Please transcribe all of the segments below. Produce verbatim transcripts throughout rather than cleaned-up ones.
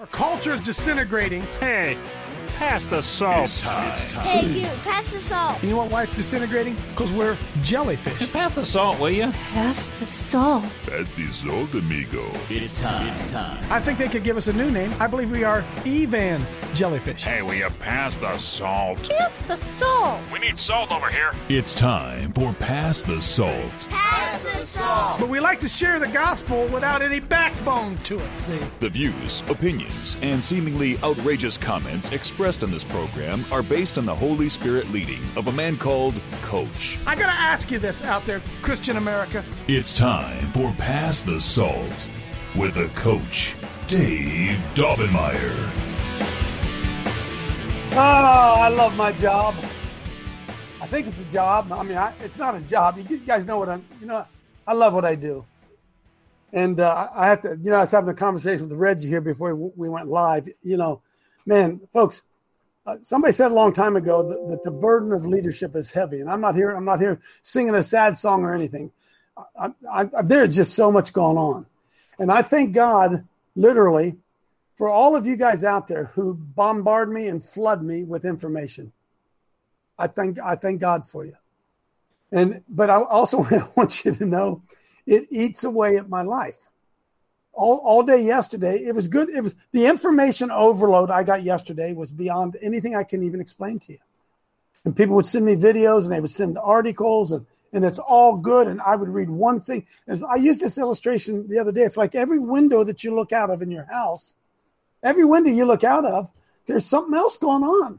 Our culture is disintegrating. Hey, pass the salt. It's time. It's time. Hey, you, pass the salt. You know what, why it's disintegrating? Because we're jellyfish. Pass the salt, will you? Pass the salt. Pass the salt, amigo. It's time. It's time. I think they could give us a new name. I believe we are Evan jellyfish. Hey, will you pass the salt? Pass the salt. We need salt over here. It's time for Pass the Salt. Pass the salt. But we like to share the gospel without any backbone to it, see? The views, opinions, and seemingly outrageous comments expressed in this program are based on the Holy Spirit leading of a man called Coach. I gotta ask you this out there, Christian America. It's time for Pass the Salt with a coach, Dave Daubenmire. Oh, I love my job. I think it's a job. I mean, I, it's not a job. You guys know what I'm, you know, I love what I do. And uh, I have to, you know, I was having a conversation with Reggie here before we went live. You know, man, folks, uh, somebody said a long time ago that, that the burden of leadership is heavy. And I'm not here, I'm not here singing a sad song or anything. I, I, I, there's just so much going on. And I thank God, literally, for all of you guys out there who bombard me and flood me with information. I thank I thank God for you. And but I also want you to know it eats away at my life. All all day yesterday, it was good. It was the information overload I got yesterday was beyond anything I can even explain to you. And people would send me videos and they would send articles and and it's all good. And I would read one thing. As I used this illustration the other day, it's like every window that you look out of in your house, every window you look out of, there's something else going on.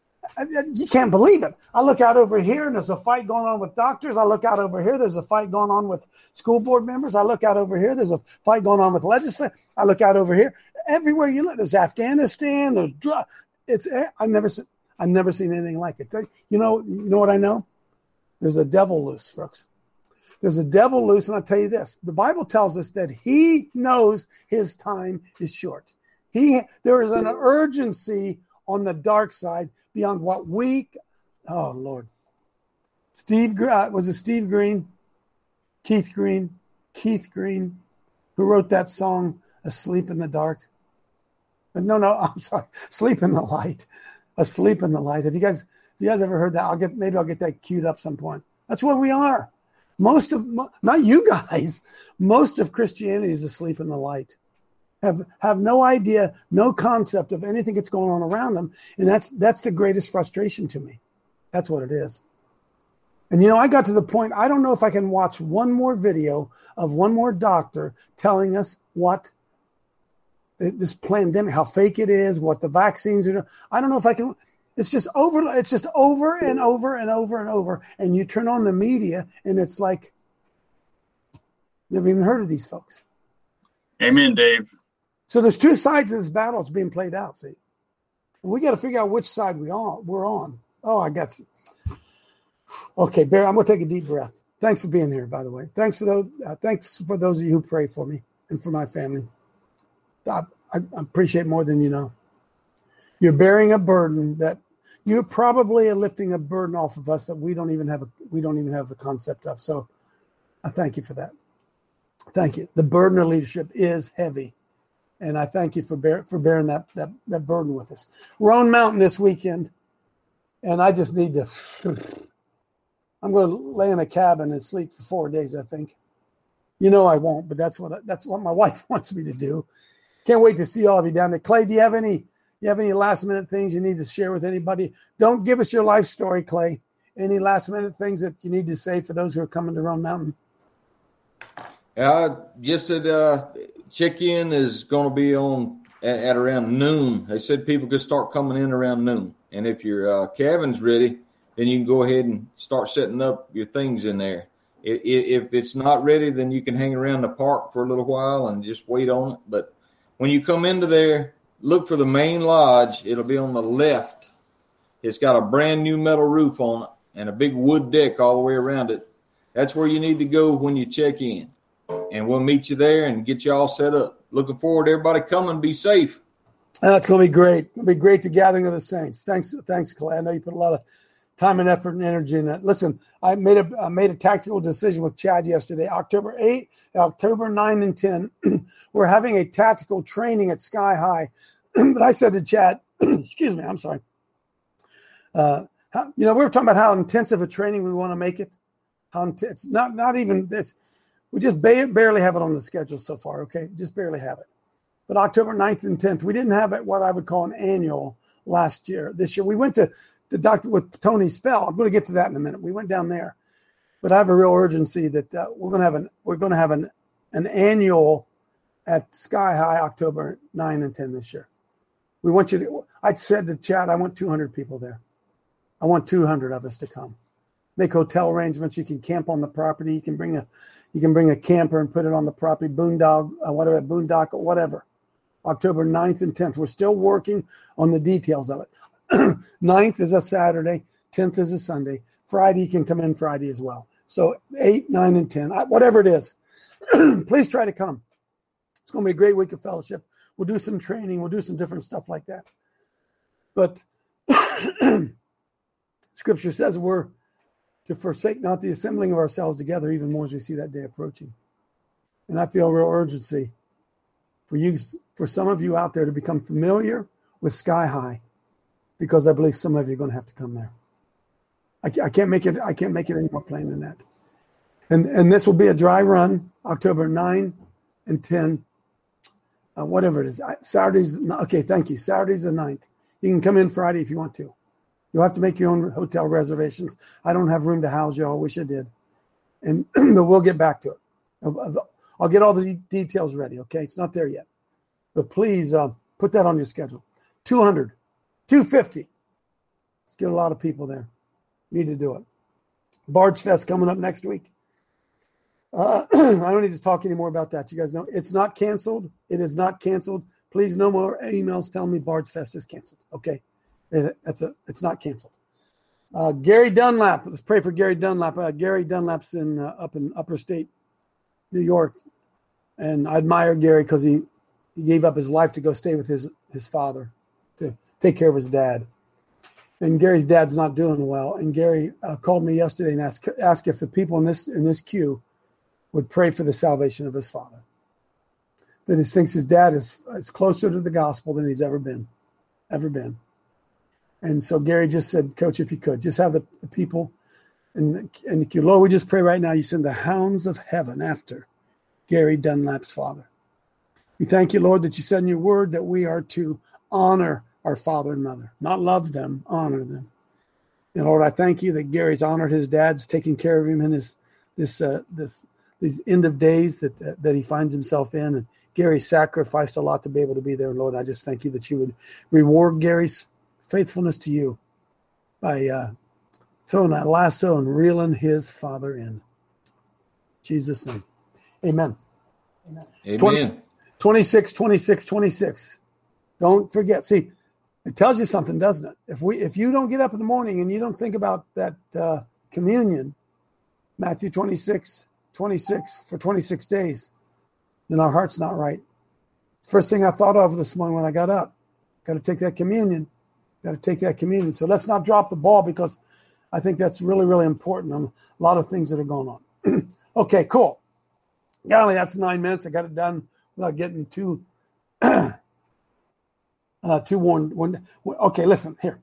You can't believe it. I look out over here and there's a fight going on with doctors. I look out over here, there's a fight going on with school board members. I look out over here, there's a fight going on with legislators. I look out over here. Everywhere you look, there's Afghanistan, there's drugs. It's I've never seen I've never seen anything like it. You know, you know what I know? There's a devil loose, folks. There's a devil loose, and I'll tell you this. The Bible tells us that he knows his time is short. He there is an urgency on the dark side beyond what we, oh Lord, Steve, uh, was it Steve Green, Keith Green, Keith Green, who wrote that song, Asleep in the Dark? But no, no, I'm sorry, Sleep in the Light, Asleep in the Light. Have you guys, have you guys ever heard that? I'll get, maybe I'll get that queued up some point. That's where we are. Most of, not you guys, most of Christianity is asleep in the light. Have have no idea, no concept of anything that's going on around them. And that's that's the greatest frustration to me. That's what it is. And, you know, I got to the point, I don't know if I can watch one more video of one more doctor telling us what this pandemic, how fake it is, what the vaccines are doing. I don't know if I can. It's just over. It's just over and over and over and over. And you turn on the media and it's like, never even heard of these folks. Amen, Dave. So there's two sides of this battle that's being played out, see? And we got to figure out which side we are, we're on. Oh, I got – okay, Barry, I'm going to take a deep breath. Thanks for being here, by the way. Thanks for those uh, Thanks for those of you who pray for me and for my family. I, I appreciate more than you know. You're bearing a burden that – you're probably lifting a burden off of us that we don't even have a, we don't even have a concept of. So I thank you for that. Thank you. The burden of leadership is heavy. And I thank you for bear, for bearing that, that that burden with us. Roan Mountain this weekend, and I just need to. I'm going to lay in a cabin and sleep for four days. I think, you know, I won't, but that's what that's what my wife wants me to do. Can't wait to see all of you down there. Clay, do you have any you have any last minute things you need to share with anybody? Don't give us your life story, Clay. Any last minute things that you need to say for those who are coming to Roan Mountain? Uh, just that uh, check-in is going to be on at, at around noon. They said people could start coming in around noon. And if your uh, cabin's ready, then you can go ahead and start setting up your things in there. If, if it's not ready, then you can hang around the park for a little while and just wait on it. But when you come into there, look for the main lodge. It'll be on the left. It's got a brand new metal roof on it and a big wood deck all the way around it. That's where you need to go when you check in. And we'll meet you there and get you all set up. Looking forward to everybody coming. Be safe. That's going to be great. It'll be great, the gathering of the saints. Thanks, thanks, Clay. I know you put a lot of time and effort and energy in that. Listen, I made a I made a tactical decision with Chad yesterday. October eighth, October ninth and ten, we're having a tactical training at Sky High. But I said to Chad, excuse me, I'm sorry. Uh, how, you know, we were talking about how intensive a training we want to make it. How intense? Not not even this. We just ba- barely have it on the schedule so far. Okay, just barely have it. But October ninth and tenth, we didn't have it what I would call an annual last year. This year we went to the doctor with Tony Spell. I'm going to get to that in a minute. We went down there, but I have a real urgency that uh, we're going to have an we're going to have an an annual at Sky High October ninth and tenth this year. We want you to. I said to Chad, I want two hundred people there. I want two hundred of us to come. Make hotel arrangements. You can camp on the property. You can bring a you can bring a camper and put it on the property. Boondog, uh, whatever, boondock, or whatever. October ninth and tenth. We're still working on the details of it. ninth is a Saturday. tenth is a Sunday. Friday, you can come in Friday as well. So eight, nine, and ten, whatever it is, please try to come. It's going to be a great week of fellowship. We'll do some training. We'll do some different stuff like that. But Scripture says we're to forsake not the assembling of ourselves together, even more as we see that day approaching. And I feel real urgency for you, for some of you out there to become familiar with Sky High, because I believe some of you are going to have to come there. I, I can't make it. I can't make it any more plain than that. And and this will be a dry run, October ninth and tenth, uh, whatever it is. Saturday's okay. Thank you. Saturday's the ninth. You can come in Friday if you want to. You'll have to make your own hotel reservations. I don't have room to house you. I wish I did. And but we'll get back to it. I'll, I'll get all the details ready. Okay, it's not there yet, but please uh, put that on your schedule. two hundred, two hundred fifty. Let's get a lot of people there. Need to do it. Bard's Fest coming up next week. Uh, I don't need to talk anymore about that. You guys know it's not canceled. It is not canceled. Please, no more emails telling me Bard's Fest is canceled. Okay, it, that's a. It's not canceled. Uh, Gary Dunlap. Let's pray for Gary Dunlap. Uh, Gary Dunlap's in uh, up in Upper State, New York, and I admire Gary because he, he gave up his life to go stay with his his father to take care of his dad. And Gary's dad's not doing well. And Gary uh, called me yesterday and asked asked if the people in this in this queue would pray for the salvation of his father. That he thinks his dad is, is closer to the gospel than he's ever been, ever been. And so Gary just said, Coach, if you could, just have the, the people in the, in the queue. Lord, we just pray right now you send the hounds of heaven after Gary Dunlap's father. We thank you, Lord, that you said in your word that we are to honor our father and mother, not love them, honor them. And Lord, I thank you that Gary's honored his dad's taking care of him in his this uh, this these end of days that uh, that he finds himself in. And Gary sacrificed a lot to be able to be there. And Lord, I just thank you that you would reward Gary's faithfulness to you by uh, throwing that lasso and reeling his father in. In Jesus' name, amen. Amen. twenty, twenty-six, twenty-six, twenty-six. Don't forget. See, it tells you something, doesn't it? If we, if you don't get up in the morning and you don't think about that uh, communion, Matthew twenty-six, twenty-six for twenty-six days, then our heart's not right. First thing I thought of this morning when I got up, got to take that communion, got to take that communion. So let's not drop the ball, because I think that's really, really important on a lot of things that are going on. Okay, cool. Golly, that's nine minutes. I got it done without getting too uh, too worn. One. Okay, listen here.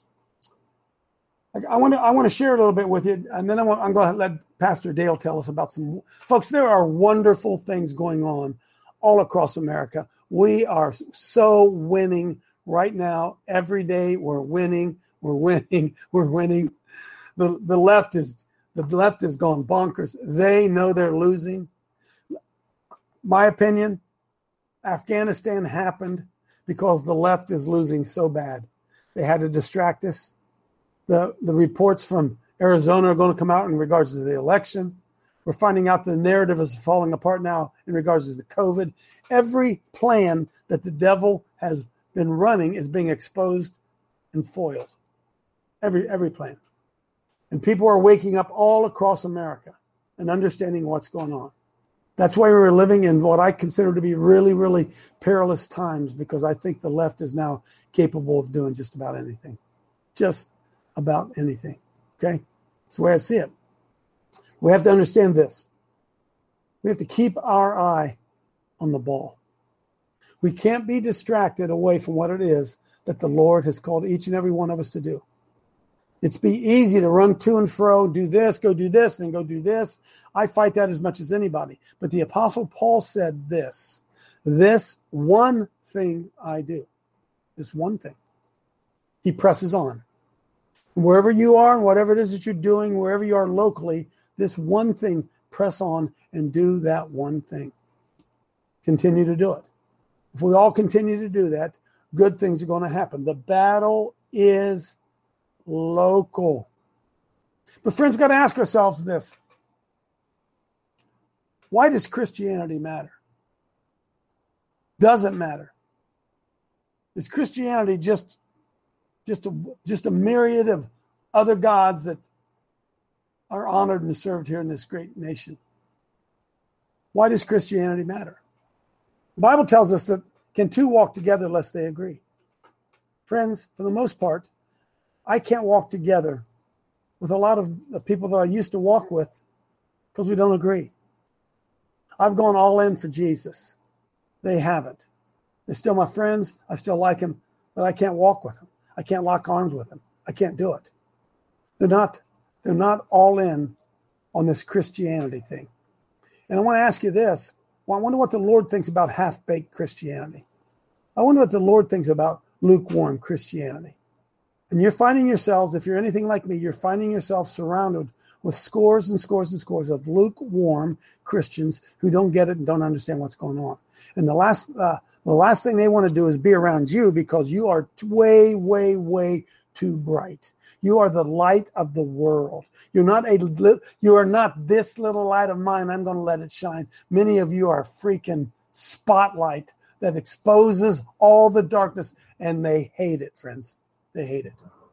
I want to I want to share a little bit with you, and then I want, I'm going to let Pastor Dale tell us about some folks. There are wonderful things going on all across America. We are so winning right now. Every day we're winning. We're winning. We're winning. The the left is the left is gone bonkers. They know they're losing. My opinion, Afghanistan happened because the left is losing so bad. They had to distract us. The the reports from Arizona are going to come out in regards to the election. We're finding out the narrative is falling apart now in regards to the COVID. Every plan that the devil has been running is being exposed and foiled. Every every plan. And people are waking up all across America and understanding what's going on. That's why we're living in what I consider to be really, really perilous times, because I think the left is now capable of doing just about anything. Just about anything. Okay? That's the way I see it. We have to understand this. We have to keep our eye on the ball. We can't be distracted away from what it is that the Lord has called each and every one of us to do. It's be easy to run to and fro, do this, go do this, and go do this. I fight that as much as anybody. But the Apostle Paul said this, this one thing I do, this one thing. He presses on. Wherever you are, and whatever it is that you're doing, wherever you are locally, this one thing, press on and do that one thing. Continue to do it. If we all continue to do that, good things are going to happen. The battle is local. But friends, we've got to ask ourselves this. Why does Christianity matter? Does it matter? Is Christianity just, just, a, just a myriad of other gods that are honored and served here in this great nation? Why does Christianity matter? The Bible tells us that can two walk together lest they agree? Friends, for the most part, I can't walk together with a lot of the people that I used to walk with because we don't agree. I've gone all in for Jesus. They haven't. They're still my friends. I still like them, but I can't walk with them. I can't lock arms with them. I can't do it. They're not, they're not all in on this Christianity thing. And I want to ask you this. Well, I wonder what the Lord thinks about half-baked Christianity. I wonder what the Lord thinks about lukewarm Christianity. And you're finding yourselves, if you're anything like me, you're finding yourself surrounded with scores and scores and scores of lukewarm Christians who don't get it and don't understand what's going on. And the last, uh, the last thing they want to do is be around you because you are way, way, way too bright. You are the light of the world. You're not a, you are not this little light of mine. I'm going to let it shine. Many of you are a freaking spotlight that exposes all the darkness, and they hate it, friends. They hate it.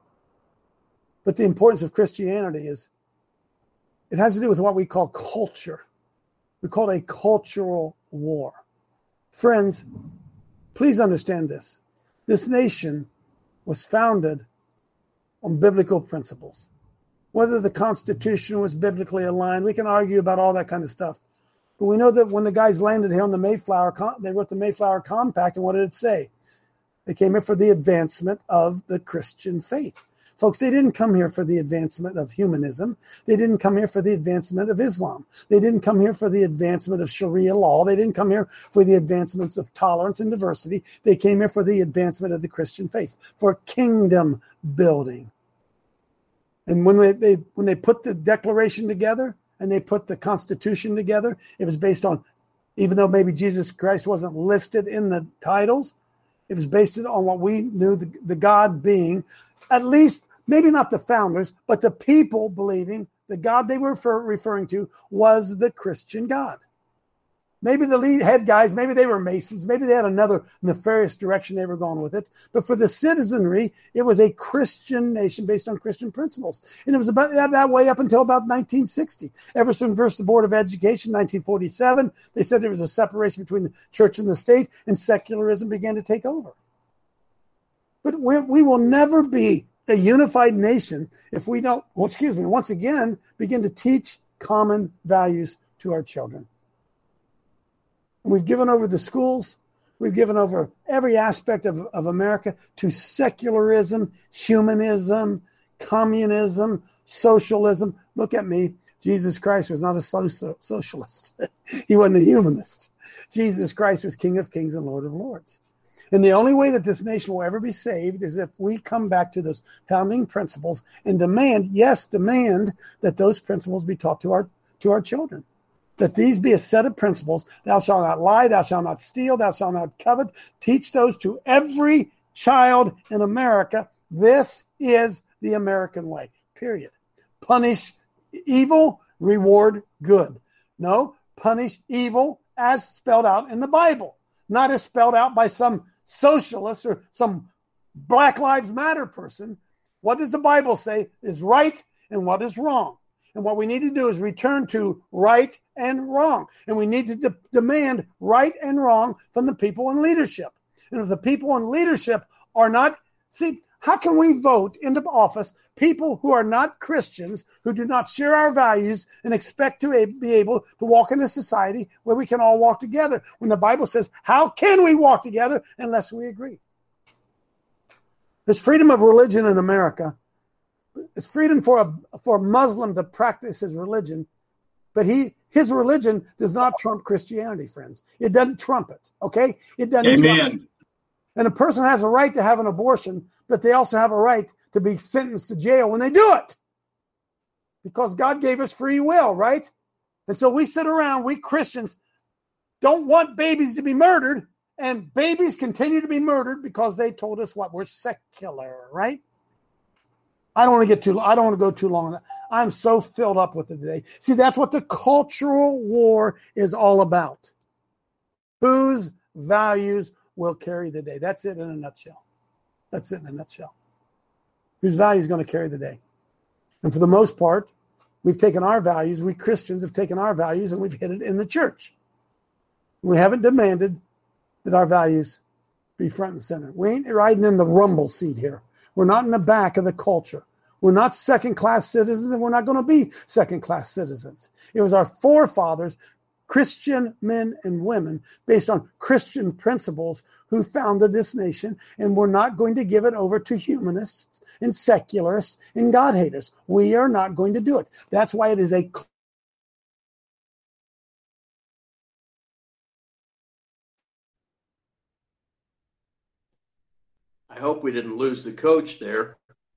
But the importance of Christianity is it has to do with what we call culture. We call it a cultural war. Friends, please understand this. This nation was founded on biblical principles. Whether the Constitution was biblically aligned, we can argue about all that kind of stuff. But we know that when the guys landed here on the Mayflower, they wrote the Mayflower Compact, and what did it say? They came here for the advancement of the Christian faith. Folks, they didn't come here for the advancement of humanism. They didn't come here for the advancement of Islam. They didn't come here for the advancement of Sharia law. They didn't come here for the advancements of tolerance and diversity. They came here for the advancement of the Christian faith, for kingdom building. And when they, they when they put the Declaration together and they put the Constitution together, it was based on, even though maybe Jesus Christ wasn't listed in the titles, it was based on what we knew the, the God being, at least maybe not the founders, but the people believing the God they were refer, referring to was the Christian God. Maybe the lead head guys, maybe they were Masons, maybe they had another nefarious direction they were going with it. But for the citizenry, it was a Christian nation based on Christian principles. And it was about that, that way up until about nineteen sixty. Everson versus the Board of Education, nineteen forty-seven, they said there was a separation between the church and the state, and secularism began to take over. But we, we will never be a unified nation if we don't, well, excuse me, once again, begin to teach common values to our children. And we've given over the schools. We've given over every aspect of, of America to secularism, humanism, communism, socialism. Look at me. Jesus Christ was not a so- socialist. He wasn't a humanist. Jesus Christ was King of Kings and Lord of Lords. And the only way that this nation will ever be saved is if we come back to those founding principles and demand, yes, demand that those principles be taught to our to our children. That these be a set of principles. Thou shalt not lie, thou shalt not steal, thou shalt not covet. Teach those to every child in America. This is the American way, period. Punish evil, reward good. No, punish evil as spelled out in the Bible, not as spelled out by some socialist or some Black Lives Matter person. What does the Bible say is right and what is wrong? And what we need to do is return to right and wrong. And we need to de- demand right and wrong from the people in leadership. And if the people in leadership are not, see, How can we vote into office people who are not Christians, who do not share our values, and expect to be able to walk in a society where we can all walk together, when the Bible says, how can we walk together unless we agree? There's freedom of religion in America. It's freedom for a for a Muslim to practice his religion, but he his religion does not trump Christianity, friends. It doesn't trump it, okay? It doesn't Amen. trump it. And a person has a right to have an abortion, but they also have a right to be sentenced to jail when they do it. Because God gave us free will, right? And so we sit around, we Christians don't want babies to be murdered, and babies continue to be murdered because they told us what? We're secular, right? I don't want to get too I don't want to go too long on that. I'm so filled up with it today. See, that's what the cultural war is all about. Whose values will carry the day? That's it in a nutshell. That's it in a nutshell. Whose value is going to carry the day? And for the most part, we've taken our values, we Christians have taken our values and we've hid it in the church. We haven't demanded that our values be front and center. We ain't riding in the rumble seat here. We're not in the back of the culture. We're not second-class citizens, and we're not going to be second-class citizens. It was our forefathers, Christian men and women, based on Christian principles, who founded this nation, and we're not going to give it over to humanists and secularists and God-haters. We are not going to do it. That's why it is a I hope we didn't lose the coach there.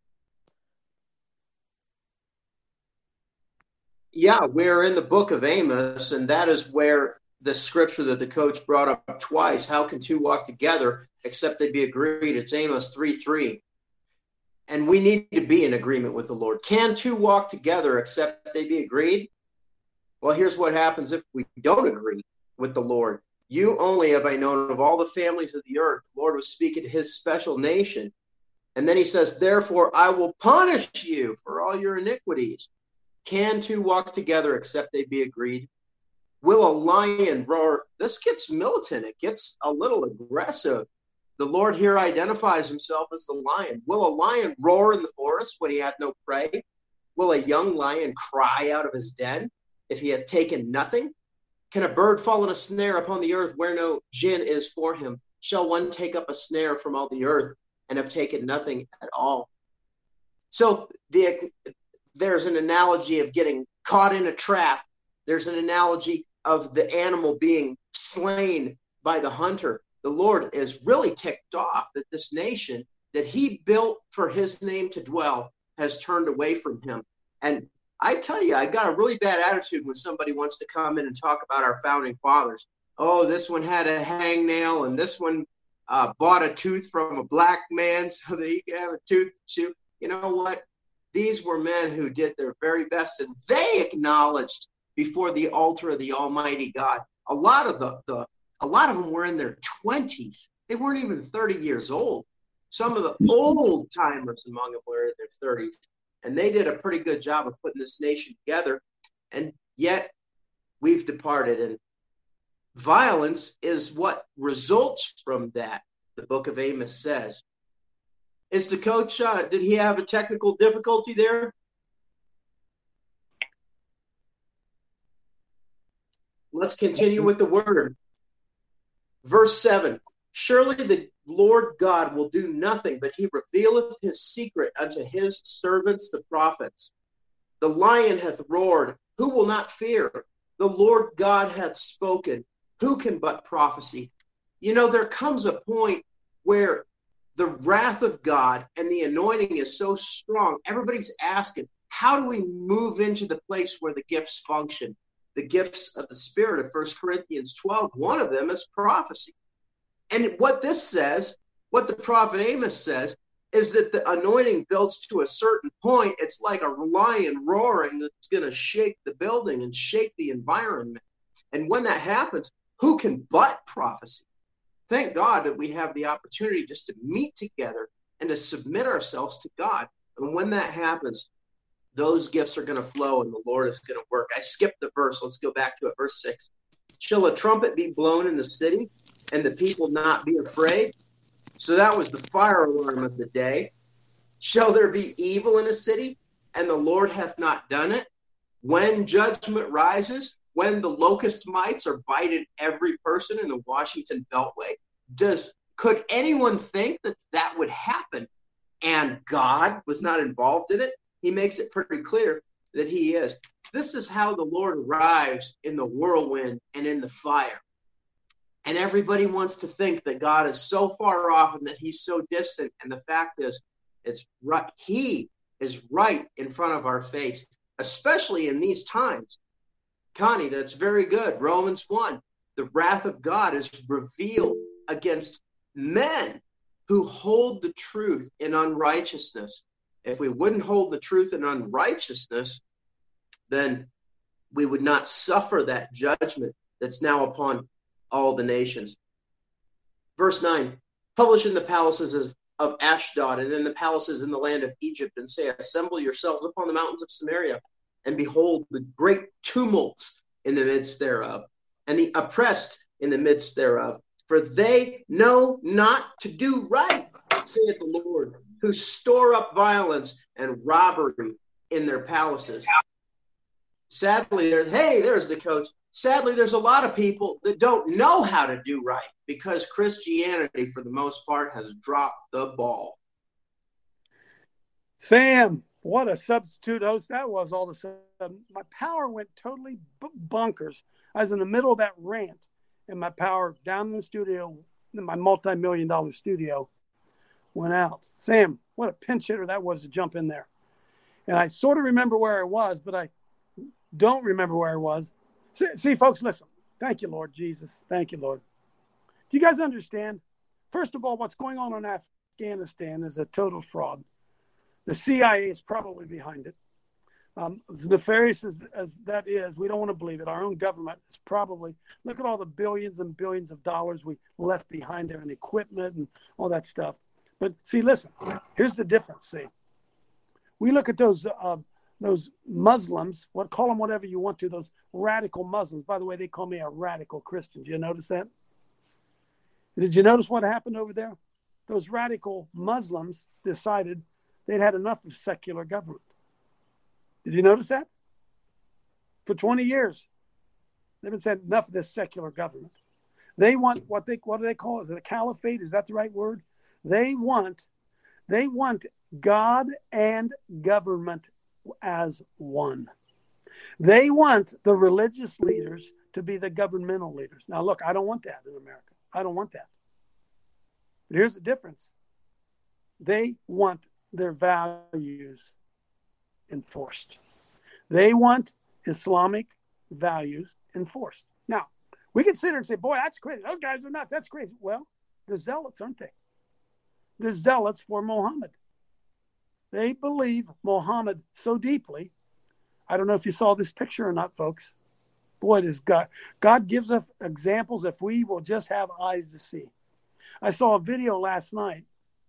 Yeah, we're in the book of Amos, and that is where the scripture that the coach brought up twice, how can two walk together except they be agreed? It's Amos three three. And we need to be in agreement with the Lord. Can two walk together except they be agreed? Well, here's what happens if we don't agree with the Lord. You only have I known of all the families of the earth. The Lord was speaking to his special nation. And then he says, therefore, I will punish you for all your iniquities. Can two walk together except they be agreed? Will a lion roar? This gets militant. It gets a little aggressive. The Lord here identifies himself as the lion. Will a lion roar in the forest when he had no prey? Will a young lion cry out of his den if he hath taken nothing? Can a bird fall in a snare upon the earth where no gin is for him? Shall one take up a snare from all the earth and have taken nothing at all? So the, there's an analogy of getting caught in a trap. There's an analogy of the animal being slain by the hunter. The Lord is really ticked off that this nation that he built for his name to dwell has turned away from him. And I tell you, I got a really bad attitude when somebody wants to come in and talk about our founding fathers. Oh, this one had a hangnail, and this one uh, bought a tooth from a black man so that he could have a tooth chew. You know what? These were men who did their very best, and they acknowledged before the altar of the Almighty God. A lot of the, the a lot of them were in their twenties. They weren't even thirty years old. Some of the old timers among them were in their thirties. And they did a pretty good job of putting this nation together. And yet we've departed. And violence is what results from that, the book of Amos says. Is the coach, uh, did he have a technical difficulty there? Let's continue with the word. Verse seven. Surely the Lord God will do nothing, but he revealeth his secret unto his servants, the prophets. The lion hath roared, who will not fear? The Lord God hath spoken, who can but prophesy? You know, there comes a point where the wrath of God and the anointing is so strong. Everybody's asking, how do we move into the place where the gifts function? The gifts of the Spirit of First Corinthians twelve, one of them is prophecy. And what this says, what the prophet Amos says, is that the anointing builds to a certain point. It's like a lion roaring that's going to shake the building and shake the environment. And when that happens, who can but prophesy? Thank God that we have the opportunity just to meet together and to submit ourselves to God. And when that happens, those gifts are going to flow and the Lord is going to work. I skipped the verse. Let's go back to it. Verse six. Shall a trumpet be blown in the city and the people not be afraid? So that was the fire alarm of the day. Shall there be evil in a city, and the Lord hath not done it? When judgment rises, when the locust mites are biting every person in the Washington Beltway, does could anyone think that that would happen and God was not involved in it? He makes it pretty clear that he is. This is how the Lord arrives in the whirlwind and in the fire. And everybody wants to think that God is so far off and that he's so distant. And the fact is, it's right. He is right in front of our face, especially in these times. Connie, that's very good. Romans one, the wrath of God is revealed against men who hold the truth in unrighteousness. If we wouldn't hold the truth in unrighteousness, then we would not suffer that judgment that's now upon all the nations. Verse nine, publish in the palaces of Ashdod and in the palaces in the land of Egypt, and say, assemble yourselves upon the mountains of Samaria, and behold the great tumults in the midst thereof, and the oppressed in the midst thereof. For they know not to do right, saith the Lord, who store up violence and robbery in their palaces. Sadly, there, hey, there's the coach. Sadly, there's a lot of people that don't know how to do right because Christianity, for the most part, has dropped the ball. Sam, what a substitute host that was all of a sudden. My power went totally bonkers. I was in the middle of that rant, and my power down in the studio, in my multi-million dollar studio, went out. Sam, what a pinch hitter that was to jump in there. And I sort of remember where I was, but I don't remember where I was. See, see, folks, listen. Thank you, Lord Jesus. Thank you, Lord. Do you guys understand? First of all, what's going on in Afghanistan is a total fraud. The C I A is probably behind it. Um, as nefarious as, as that is, we don't want to believe it. Our own government is probably, look at all the billions and billions of dollars we left behind there in equipment and all that stuff. But see, listen, here's the difference, see. We look at those uh, those Muslims, what call them whatever you want to, those radical Muslims. By the way, they call me a radical Christian. Did you notice that? Did you notice what happened over there? Those radical Muslims decided they'd had enough of secular government. Did you notice that? For twenty years, they've been saying enough of this secular government. They want what they what do they call it? Is it a caliphate? Is that the right word? They want, they want God and government as one. They want the religious leaders to be the governmental leaders. Now, look, I don't want that in America. I don't want that. But here's the difference. They want their values enforced. They want Islamic values enforced. Now, we can sit here and say, boy, that's crazy. Those guys are nuts. That's crazy. Well, they're zealots, aren't they? They're zealots for Muhammad. They believe Muhammad so deeply. I don't know if you saw this picture or not, folks. Boy, does God, God gives us examples if we will just have eyes to see. I saw a video last night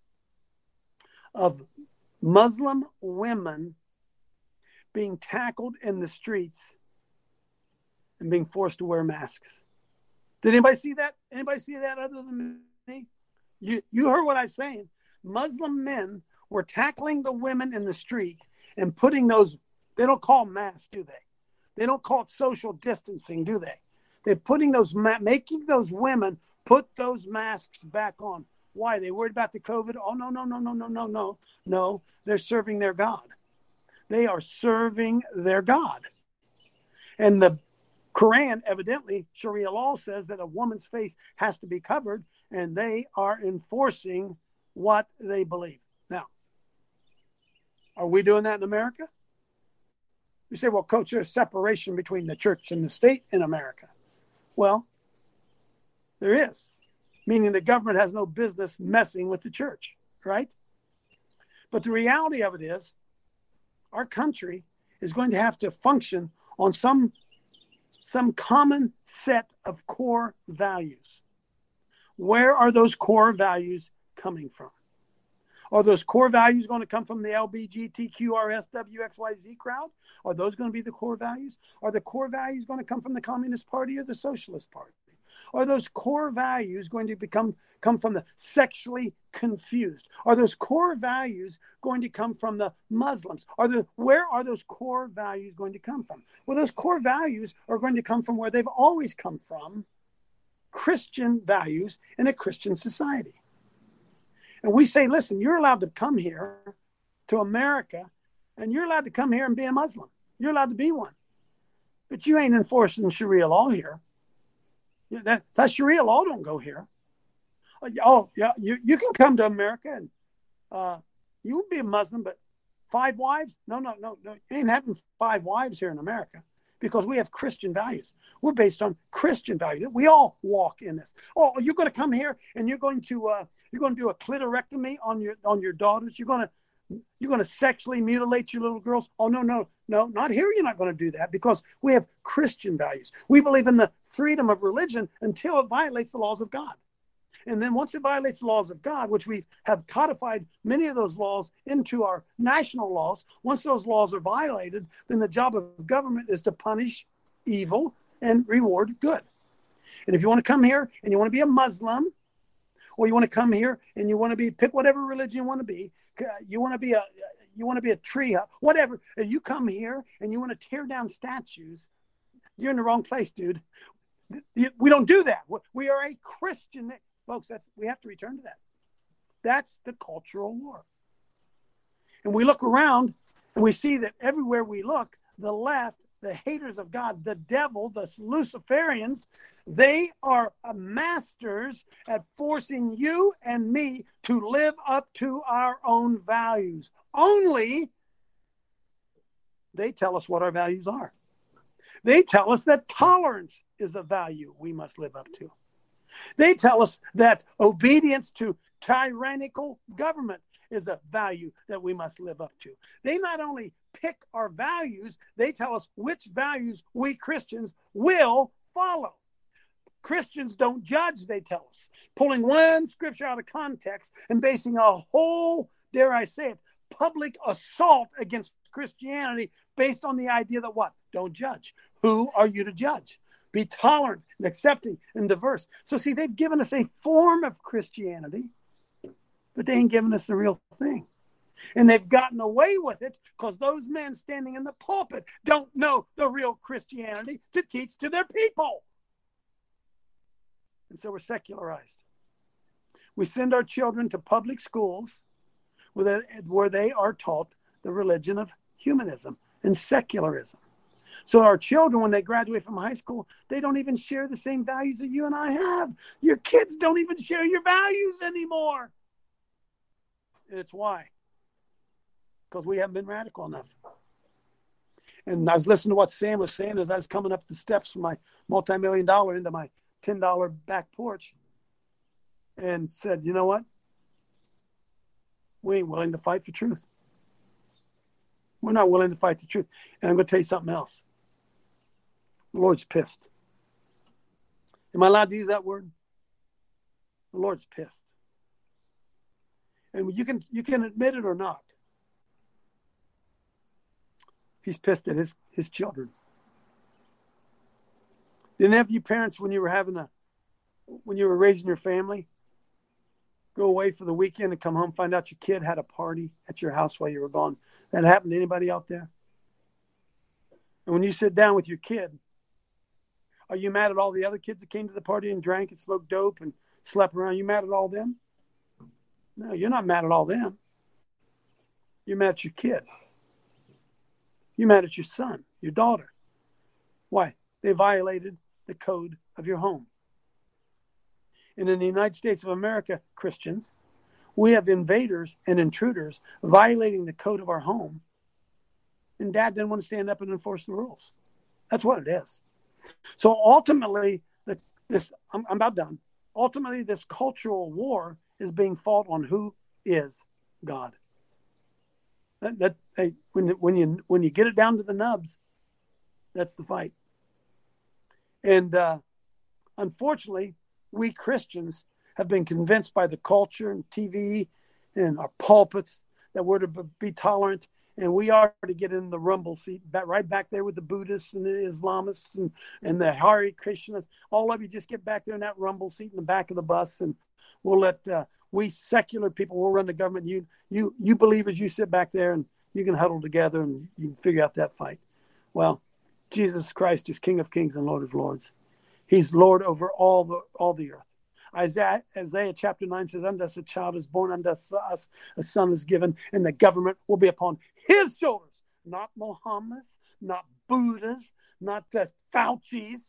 of Muslim women being tackled in the streets and being forced to wear masks. Did anybody see that? Anybody see that other than me? You, you heard what I was saying. Muslim men were tackling the women in the street and putting those, they don't call masks, do they? They don't call it social distancing, do they? They're putting those, making those women put those masks back on. Why? They worried about the COVID? Oh, no, no, no, no, no, no, no. No, they're serving their God. They are serving their God. And the Quran, evidently, Sharia law says that a woman's face has to be covered, and they are enforcing what they believe. Now, are we doing that in America? You say, well, Coach, there's separation between the church and the state in America. Well, there is, meaning the government has no business messing with the church, right? But the reality of it is, our country is going to have to function on some, some common set of core values. Where are those core values coming from? Are those core values going to come from the L G B T Q R S W X Y Z crowd? Are those going to be the core values? Are the core values going to come from the Communist Party or the Socialist Party? Are those core values going to become come from the sexually confused? Are those core values going to come from the Muslims? Are the where are those core values going to come from? Well, those core values are going to come from where they've always come from, Christian values in a Christian society. And we say, listen, you're allowed to come here to America, and you're allowed to come here and be a Muslim. You're allowed to be one. But you ain't enforcing Sharia law here. That, that Sharia law don't go here. Oh, yeah, you, you can come to America and uh, you would be a Muslim, but five wives? No, no, no, no. You ain't having five wives here in America because we have Christian values. We're based on Christian values. We all walk in this. Oh, you're going to come here and you're going to uh, you're going to do a clitorectomy on your on your daughters. You're going to you're going to sexually mutilate your little girls. Oh, no, no, no, not here. You're not going to do that because we have Christian values. We believe in the freedom of religion until it violates the laws of God. And then once it violates the laws of God, which we have codified many of those laws into our national laws, once those laws are violated, then the job of government is to punish evil and reward good. And if you want to come here and you want to be a Muslim, or you want to come here and you want to be, pick whatever religion you want to be, you want to be a, you want to be a tree, whatever, if you come here and you want to tear down statues, you're in the wrong place, dude. We don't do that. We are a Christian. Folks, that's we have to return to that. That's the cultural war. And we look around and we see that everywhere we look, the left, the haters of God, the devil, the Luciferians, they are masters at forcing you and me to live up to our own values. Only they tell us what our values are. They tell us that tolerance is a value we must live up to. They tell us that obedience to tyrannical government is a value that we must live up to. They not only pick our values, they tell us which values we Christians will follow. Christians don't judge, they tell us, pulling one scripture out of context and basing a whole, dare I say it, public assault against Christianity based on the idea that what? Don't judge. Who are you to judge? Be tolerant and accepting and diverse. So see, they've given us a form of Christianity, but they ain't given us the real thing. And they've gotten away with it because those men standing in the pulpit don't know the real Christianity to teach to their people. And so we're secularized. We send our children to public schools where they are taught the religion of humanism and secularism. So our children, when they graduate from high school, they don't even share the same values that you and I have. Your kids don't even share your values anymore. And it's why? Because we haven't been radical enough. And I was listening to what Sam was saying as I was coming up the steps from my multi-million dollar into my ten dollar back porch and said, you know what? We ain't willing to fight for truth. We're not willing to fight the truth. And I'm going to tell you something else. The Lord's pissed. Am I allowed to use that word? The Lord's pissed. And you can you can admit it or not. He's pissed at his, his children. Didn't have you parents when you were having a when you were raising your family go away for the weekend and come home, find out your kid had a party at your house while you were gone? That happened to anybody out there? And when you sit down with your kid, are you mad at all the other kids that came to the party and drank and smoked dope and slept around? Are you mad at all them? No, you're not mad at all them. You're mad at your kid. You're mad at your son, your daughter. Why? They violated the code of your home. And in the United States of America, Christians, we have invaders and intruders violating the code of our home. And Dad didn't want to stand up and enforce the rules. That's what it is. So ultimately, the, this I'm, I'm about done. Ultimately, this cultural war is being fought on who is God. That, that hey, when when you when you get it down to the nubs, that's the fight. And uh, unfortunately, we Christians have been convinced by the culture and T V and our pulpits that we're to be tolerant And we are to get in the rumble seat, back, right back there with the Buddhists and the Islamists and, and the Hare Krishnas. All of you just get back there in that rumble seat in the back of the bus, and we'll let uh, we secular people, we'll run the government. You, you, you believers, you sit back there and you can huddle together and you can figure out that fight. Well, Jesus Christ is King of Kings and Lord of Lords. He's Lord over all the all the earth. Isaiah, Isaiah chapter nine says, unto us a child is born, unto us a son is given, and the government will be upon his shoulders. Not Muhammad's, not Buddha's, not uh, Fauci's.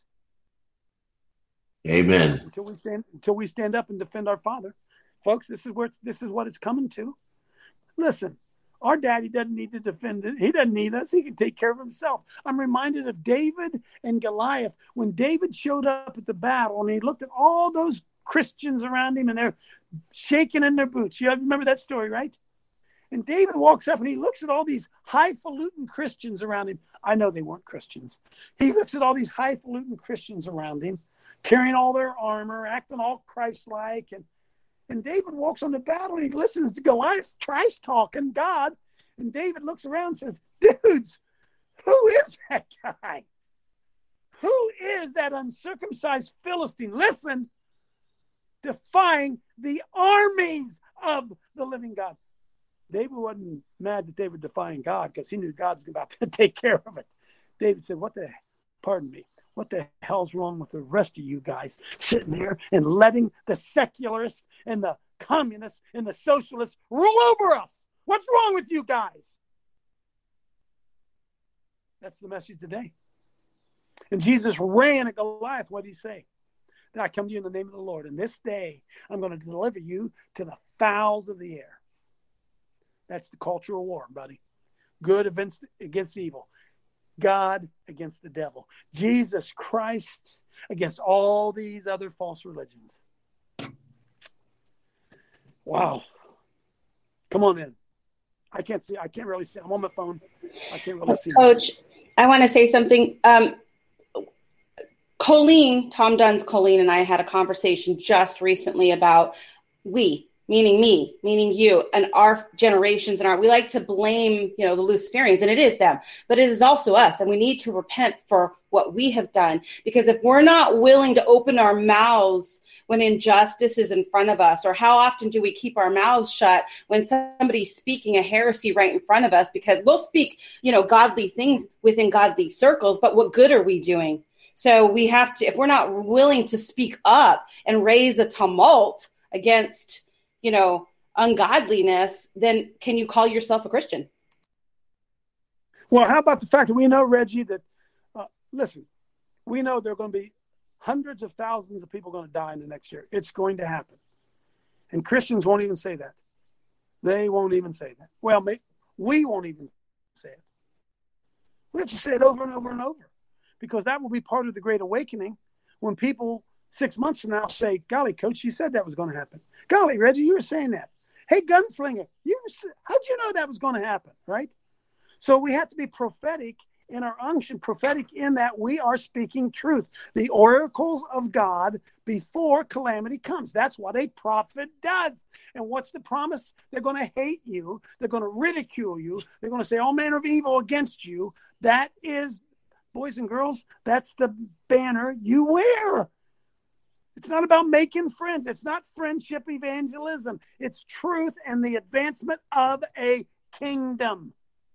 Amen. Until we stand, until we stand up and defend our Father, folks. This is where it's, this is what it's coming to. Listen, our daddy doesn't need to defend it. He doesn't need us. He can take care of himself. I'm reminded of David and Goliath. When David showed up at the battle and he looked at all those Christians around him and they're shaking in their boots. You remember that story, right? And David walks up and he looks at all these highfalutin Christians around him. I know they weren't Christians. He looks at all these highfalutin Christians around him, carrying all their armor, acting all Christ-like. And, and David walks on the battle and he listens to Goliath trash talking God. And David looks around and says, dudes, who is that guy? Who is that uncircumcised Philistine? Listen, defying the armies of the living God. David wasn't mad that they were defying God because he knew God's about to take care of it. David said, what the, pardon me, what the hell's wrong with the rest of you guys sitting there and letting the secularists and the communists and the socialists rule over us? What's wrong with you guys? That's the message today. And Jesus ran at Goliath. What did he say? I come to you in the name of the Lord. And this day, I'm going to deliver you to the fowls of the air. That's the cultural war, buddy. Good against, against evil. God against the devil. Jesus Christ against all these other false religions. Wow. Come on in. I can't see. I can't really see. I'm on my phone. I can't really see. Coach, I want to say something. Um, Colleen, Tom Dunn's Colleen and I had a conversation just recently about we, meaning me, meaning you, and our generations and our, we like to blame, you know, the Luciferians, and it is them, but it is also us. And we need to repent for what we have done, because if we're not willing to open our mouths when injustice is in front of us, or how often do we keep our mouths shut when somebody's speaking a heresy right in front of us? Because we'll speak, you know, godly things within godly circles, but what good are we doing? So we have to, if we're not willing to speak up and raise a tumult against, you know, ungodliness, then can you call yourself a Christian? Well, how about the fact that we know, Reggie, that, uh, listen, we know there are going to be hundreds of thousands of people going to die in the next year. It's going to happen. And Christians won't even say that. They won't even say that. Well, maybe we won't even say it. We have to say it over and over and over, because that will be part of the Great Awakening when people six months from now say, golly, Coach, you said that was going to happen. Golly, Reggie, you were saying that. Hey, Gunslinger, you how'd you know that was going to happen, right? So we have to be prophetic in our unction, prophetic in that we are speaking truth, the oracles of God before calamity comes. That's what a prophet does. And what's the promise? They're going to hate you. They're going to ridicule you. They're going to say all manner of evil against you. That is, boys and girls, that's the banner you wear. It's not about making friends. It's not friendship evangelism. It's truth and the advancement of a kingdom.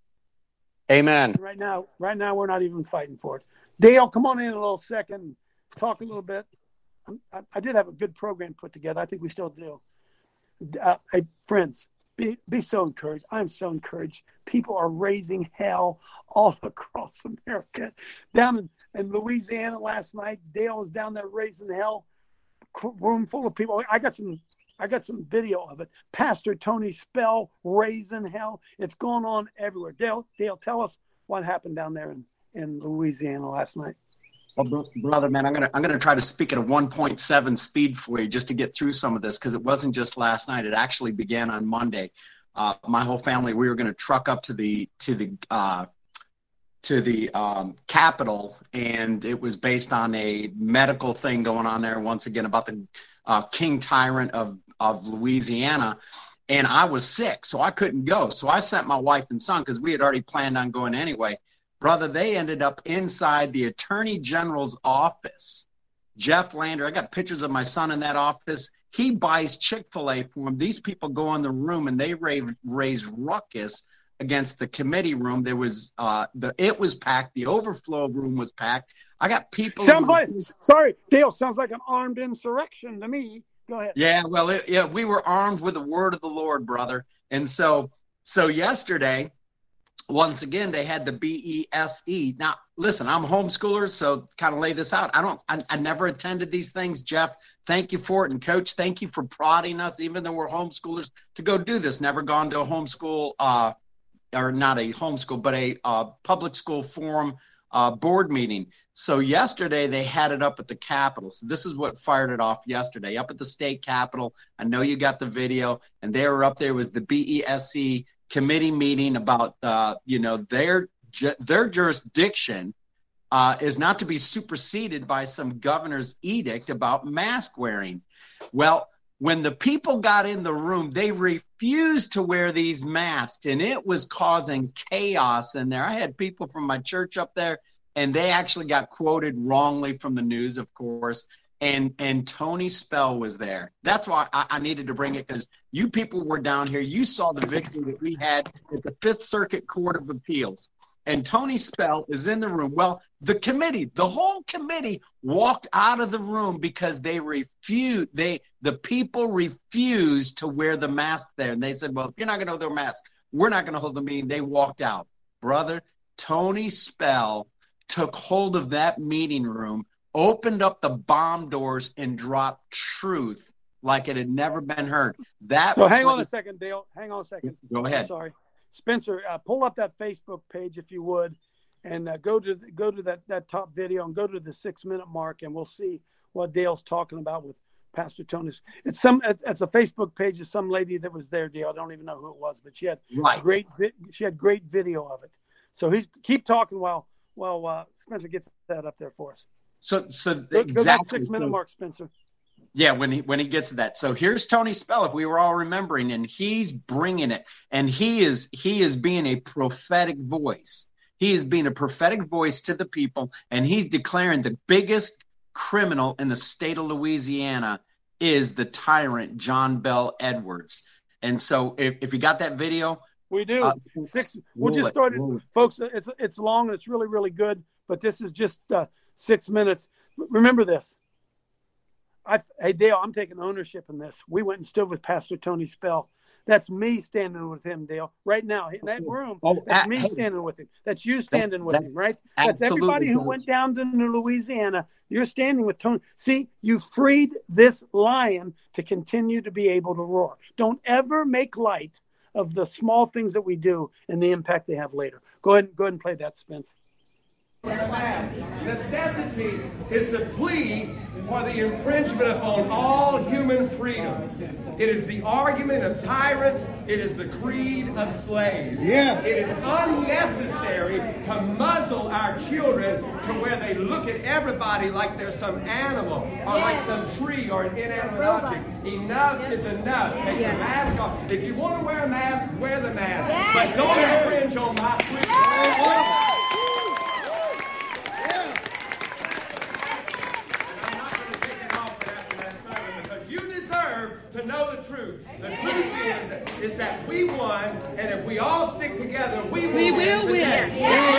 Amen. Right now, right now, we're not even fighting for it. Dale, come on in a little second. Talk a little bit. I, I did have a good program put together. I think we still do. Uh, hey, friends, be, be so encouraged. I'm so encouraged. People are raising hell all across America. Down in, in Louisiana last night, Dale was down there raising hell. Room full of people. I got some I got some video of it. Pastor Tony Spell raising hell. It's going on everywhere. Dale, Dale, tell us what happened down there in, in Louisiana last night. Well, brother, man, I'm gonna I'm gonna try to speak at a one point seven speed for you just to get through some of this, because it wasn't just last night. It actually began on Monday. Uh, my whole family, we were going to truck up to the to the uh, to the um, Capitol, and it was based on a medical thing going on there once again about the uh, King Tyrant of of Louisiana. and I was sick, so I couldn't go. So I sent my wife and son because we had already planned on going anyway. Brother, they ended up inside the Attorney General's office. Jeff Lander, I got pictures of my son in that office. He buys Chick-fil-A for him. These people go in the room and they raise, raise ruckus against the committee room. There was uh, the it was packed. The overflow room was packed. I got people. Sounds like sorry, Dale. Sounds like an armed insurrection to me. Go ahead. Yeah, well, it, yeah, we were armed with the word of the Lord, brother. And so, so yesterday, once again, they had the B E S E. Now, listen, I'm a homeschooler, so kind of lay this out. I don't, I, I never attended these things, Jeff. Thank you for it, and Coach, thank you for prodding us, even though we're homeschoolers, to go do this. Never gone to a homeschool, uh, or not a homeschool, but a uh, public school forum uh, board meeting. So yesterday they had it up at the Capitol. So this is what fired it off yesterday, up at the state Capitol. I know you got the video, and they were up there. Was the B E S C committee meeting about, uh, you know, their ju- their jurisdiction uh, is not to be superseded by some governor's edict about mask wearing. Well, when the people got in the room, they refused to wear these masks, and it was causing chaos in there. I had people from my church up there, and they actually got quoted wrongly from the news, of course. And and Tony Spell was there. That's why I, I needed to bring it, because you people were down here. You saw the victory that we had at the Fifth Circuit Court of Appeals. And Tony Spell is in the room. Well, the committee, the whole committee walked out of the room because they refused. They the people refused to wear the mask there. And they said, well, if you're not going to hold the mask, we're not going to hold the meeting. They walked out. Brother, Tony Spell took hold of that meeting room, opened up the bomb doors, and dropped truth like it had never been heard. That so hang on a second, Dale. Hang on a second. Go ahead. I'm sorry. Spencer, uh, pull up that Facebook page if you would, and uh, go to go to that, that top video and go to the six minute mark, and we'll see what Dale's talking about with Pastor Tony. It's some it's, it's a Facebook page of some lady that was there, Dale. I don't even know who it was, but she had right. great vi- she had great video of it. So he's keep talking while while uh, Spencer gets that up there for us. So so go, exactly go that six minute mark, Spencer. Yeah, when he when he gets to that. So here's Tony Spell, if we were all remembering, and he's bringing it, and he is he is being a prophetic voice. He is being a prophetic voice to the people, and he's declaring the biggest criminal in the state of Louisiana is the tyrant John Bel Edwards. And so, if, if you got that video, we do. Uh, Six. We'll just start it, folks. It's it's long and it's really really good, but this is just uh, six minutes. Remember this. I, hey, Dale, I'm taking ownership in this. We went and stood with Pastor Tony Spell. That's me standing with him, Dale, right now in that room. Oh, that's uh, me hey, standing with him. That's you standing that, with that, him, right? That's everybody who went down to Louisiana. You're standing with Tony. See, you freed this lion to continue to be able to roar. Don't ever make light of the small things that we do and the impact they have later. Go ahead, go ahead and play that, Spence. Necessity is the plea for the infringement upon all human freedoms. It is the argument of tyrants. It is the creed of slaves. Yeah. It is unnecessary to muzzle our children to where they look at everybody like they're some animal or yeah. like some tree or an inanimate object. Enough is enough. Take yeah. the mask off. If you want to wear a mask, wear the mask. Yeah. But don't yeah. infringe on my freedom. Yeah. To know the truth. The truth is, is that we won, and if we all stick together, we will we win. will win. Yeah.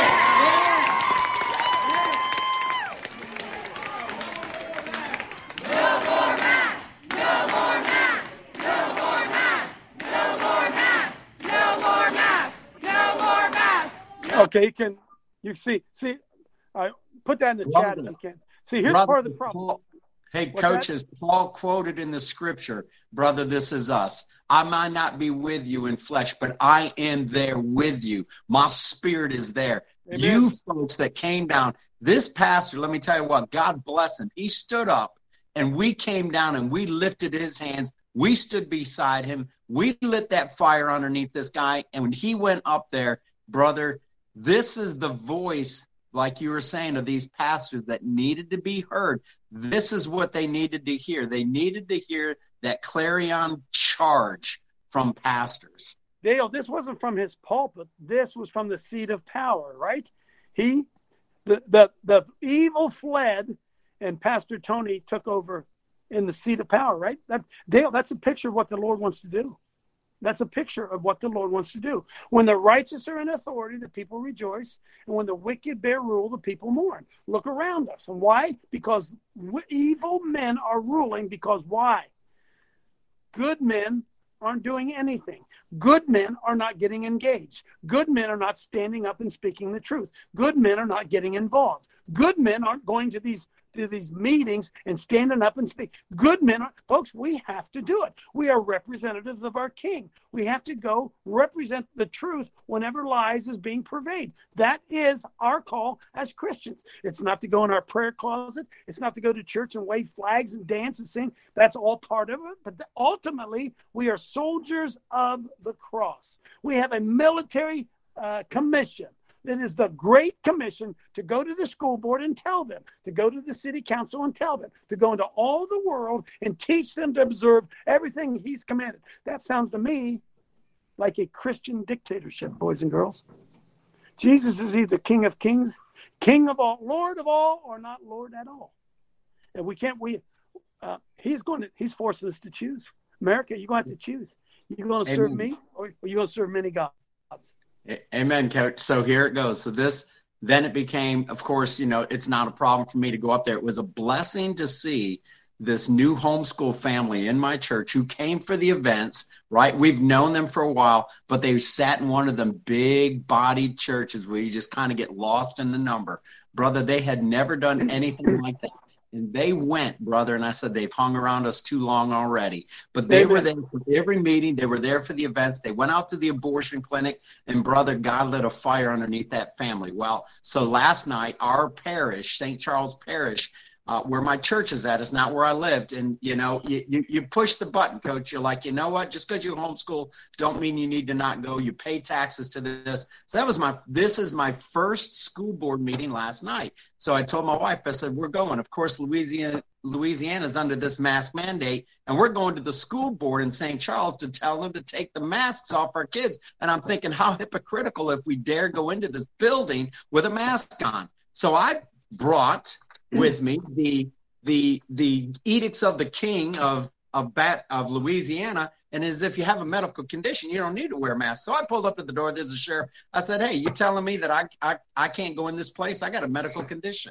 No more mask. No more mask. No more mask. No more mask. No more mask. No more mask. Okay, you can you see see I uh, put that in the Brother, chat if you can. See, here's brother, part of the problem. Paul, hey, What's Coach, that? as Paul quoted in the scripture, brother, this is us. I might not be with you in flesh, but I am there with you. My spirit is there. Amen. You folks that came down, this pastor, let me tell you what, God bless him. He stood up and we came down and we lifted his hands. We stood beside him. We lit that fire underneath this guy. And when he went up there, brother, this is the voice, like you were saying, of these pastors that needed to be heard. This is what they needed to hear. They needed to hear that clarion charge from pastors. Dale, this wasn't from his pulpit. This was from the seat of power, right? He, the the the evil fled, and Pastor Tony took over in the seat of power, right? That Dale, that's a picture of what the Lord wants to do. That's a picture of what the Lord wants to do. When the righteous are in authority, the people rejoice. And when the wicked bear rule, the people mourn. Look around us. And why? Because evil men are ruling. Because why? Good men aren't doing anything. Good men are not getting engaged. Good men are not standing up and speaking the truth. Good men are not getting involved. Good men aren't going to these to these meetings and standing up and speak. Good men, are, folks, we have to do it. We are representatives of our King. We have to go represent the truth whenever lies is being purveyed. That is our call as Christians. It's not to go in our prayer closet. It's not to go to church and wave flags and dance and sing. That's all part of it. But ultimately, we are soldiers of the cross. We have a military uh, commission. It is the Great Commission to go to the school board and tell them, to go to the city council and tell them, to go into all the world and teach them to observe everything he's commanded. That sounds to me like a Christian dictatorship, boys and girls. Jesus is either King of Kings, King of all, Lord of all, or not Lord at all. And we can't, we, uh, he's going to, he's forcing us to choose. America, you're going to have to choose. You're going to serve Amen. me, or you're going to serve many gods. Amen, Coach. So here it goes. So this, then it became, of course, you know, it's not a problem for me to go up there. It was a blessing to see this new homeschool family in my church who came for the events, right? We've known them for a while, but they sat in one of them big bodied churches where you just kind of get lost in the number. Brother, they had never done anything like that. And they went, brother, and I said, they've hung around us too long already. But they Amen. Were there for every meeting. They were there for the events. They went out to the abortion clinic. And, brother, God lit a fire underneath that family. Well, so last night, our parish, Saint Charles Parish, uh, where my church is at, is not where I lived. And, you know, you, you, you push the button, Coach. You're like, you know what? Just because you homeschool don't mean you need to not go. You pay taxes to this. So that was my, this is my first school board meeting last night. So I told my wife, I said, we're going. Of course, Louisiana, Louisiana's under this mask mandate, and we're going to the school board in Saint Charles to tell them to take the masks off our kids. And I'm thinking, how hypocritical if we dare go into this building with a mask on. So I brought with me the the the edicts of the king of of Bat of Louisiana, and as if you have a medical condition, you don't need to wear a mask. So I pulled up to the door. There's a sheriff. I said, "Hey, you telling me that I I, I can't go in this place? I got a medical condition."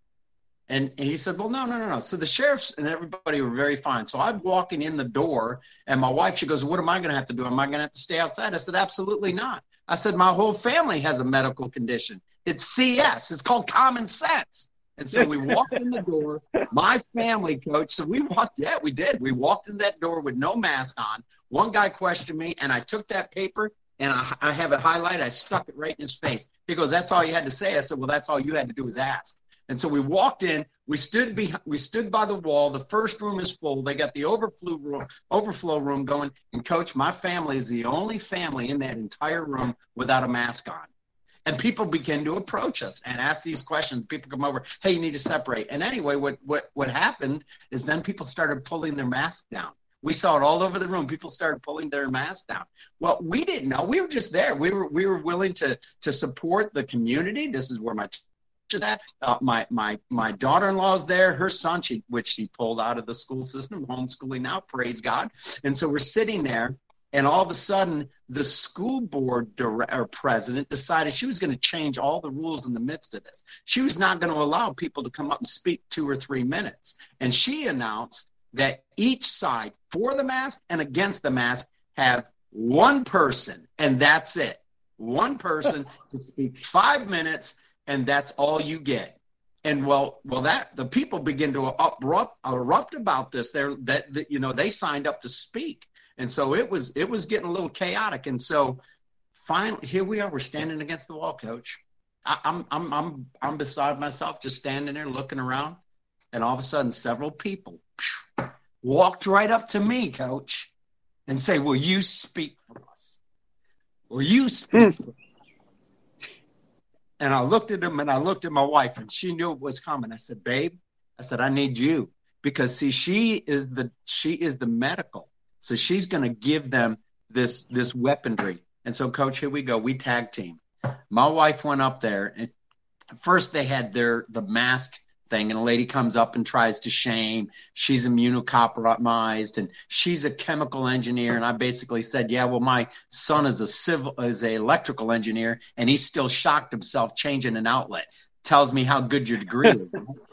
And, and he said, "Well, no, no, no, no." So the sheriffs and everybody were very fine. So I'm walking in the door, and my wife, she goes, "What am I going to have to do? Am I going to have to stay outside?" I said, "Absolutely not." I said, "My whole family has a medical condition. It's C S. It's called common sense." And so we walked in the door, my family, Coach. So we walked, yeah, we did. We walked in that door with no mask on. One guy questioned me, and I took that paper, and I, I have it highlighted. I stuck it right in his face. He goes, "That's all you had to say?" I said, "Well, that's all you had to do was ask." And so we walked in. We stood behind, we stood by the wall. The first room is full. They got the overflow room, overflow room going. And, Coach, my family is the only family in that entire room without a mask on. And people begin to approach us and ask these questions. People come over, "Hey, you need to separate." And anyway, what what what happened is then people started pulling their masks down. We saw it all over the room. People started pulling their masks down. Well, we didn't know. We were just there. We were we were willing to to support the community. This is where my church is at. Uh, my my my daughter-in-law's there. Her son, she which she pulled out of the school system, homeschooling now. Praise God. And so we're sitting there. And all of a sudden, the school board dire- or president decided she was going to change all the rules in the midst of this. She was not going to allow people to come up and speak two or three minutes. And she announced that each side, for the mask and against the mask, have one person, and that's it. One person to speak five minutes, and that's all you get. And well, well, that the people begin to erupt, erupt about this. They're that, that you know they signed up to speak. And so it was it was getting a little chaotic. And so finally, here we are. We're standing against the wall, Coach. I, I'm I'm I'm I'm beside myself, just standing there looking around. And all of a sudden, several people walked right up to me, Coach, and say, "Will you speak for us? Will you speak for us?" And I looked at him and I looked at my wife, and she knew it was coming. I said, "Babe," I said, "I need you." Because see, she is the she is the medical. So she's going to give them this this weaponry. And so, Coach, here we go. We tag team. My wife went up there, and first they had their the mask thing, and a lady comes up and tries to shame. She's immunocompromised, and she's a chemical engineer. And I basically said, yeah, well, my son is a civil, is a electrical engineer, and he still shocked himself changing an outlet. Tells me how good your degree is.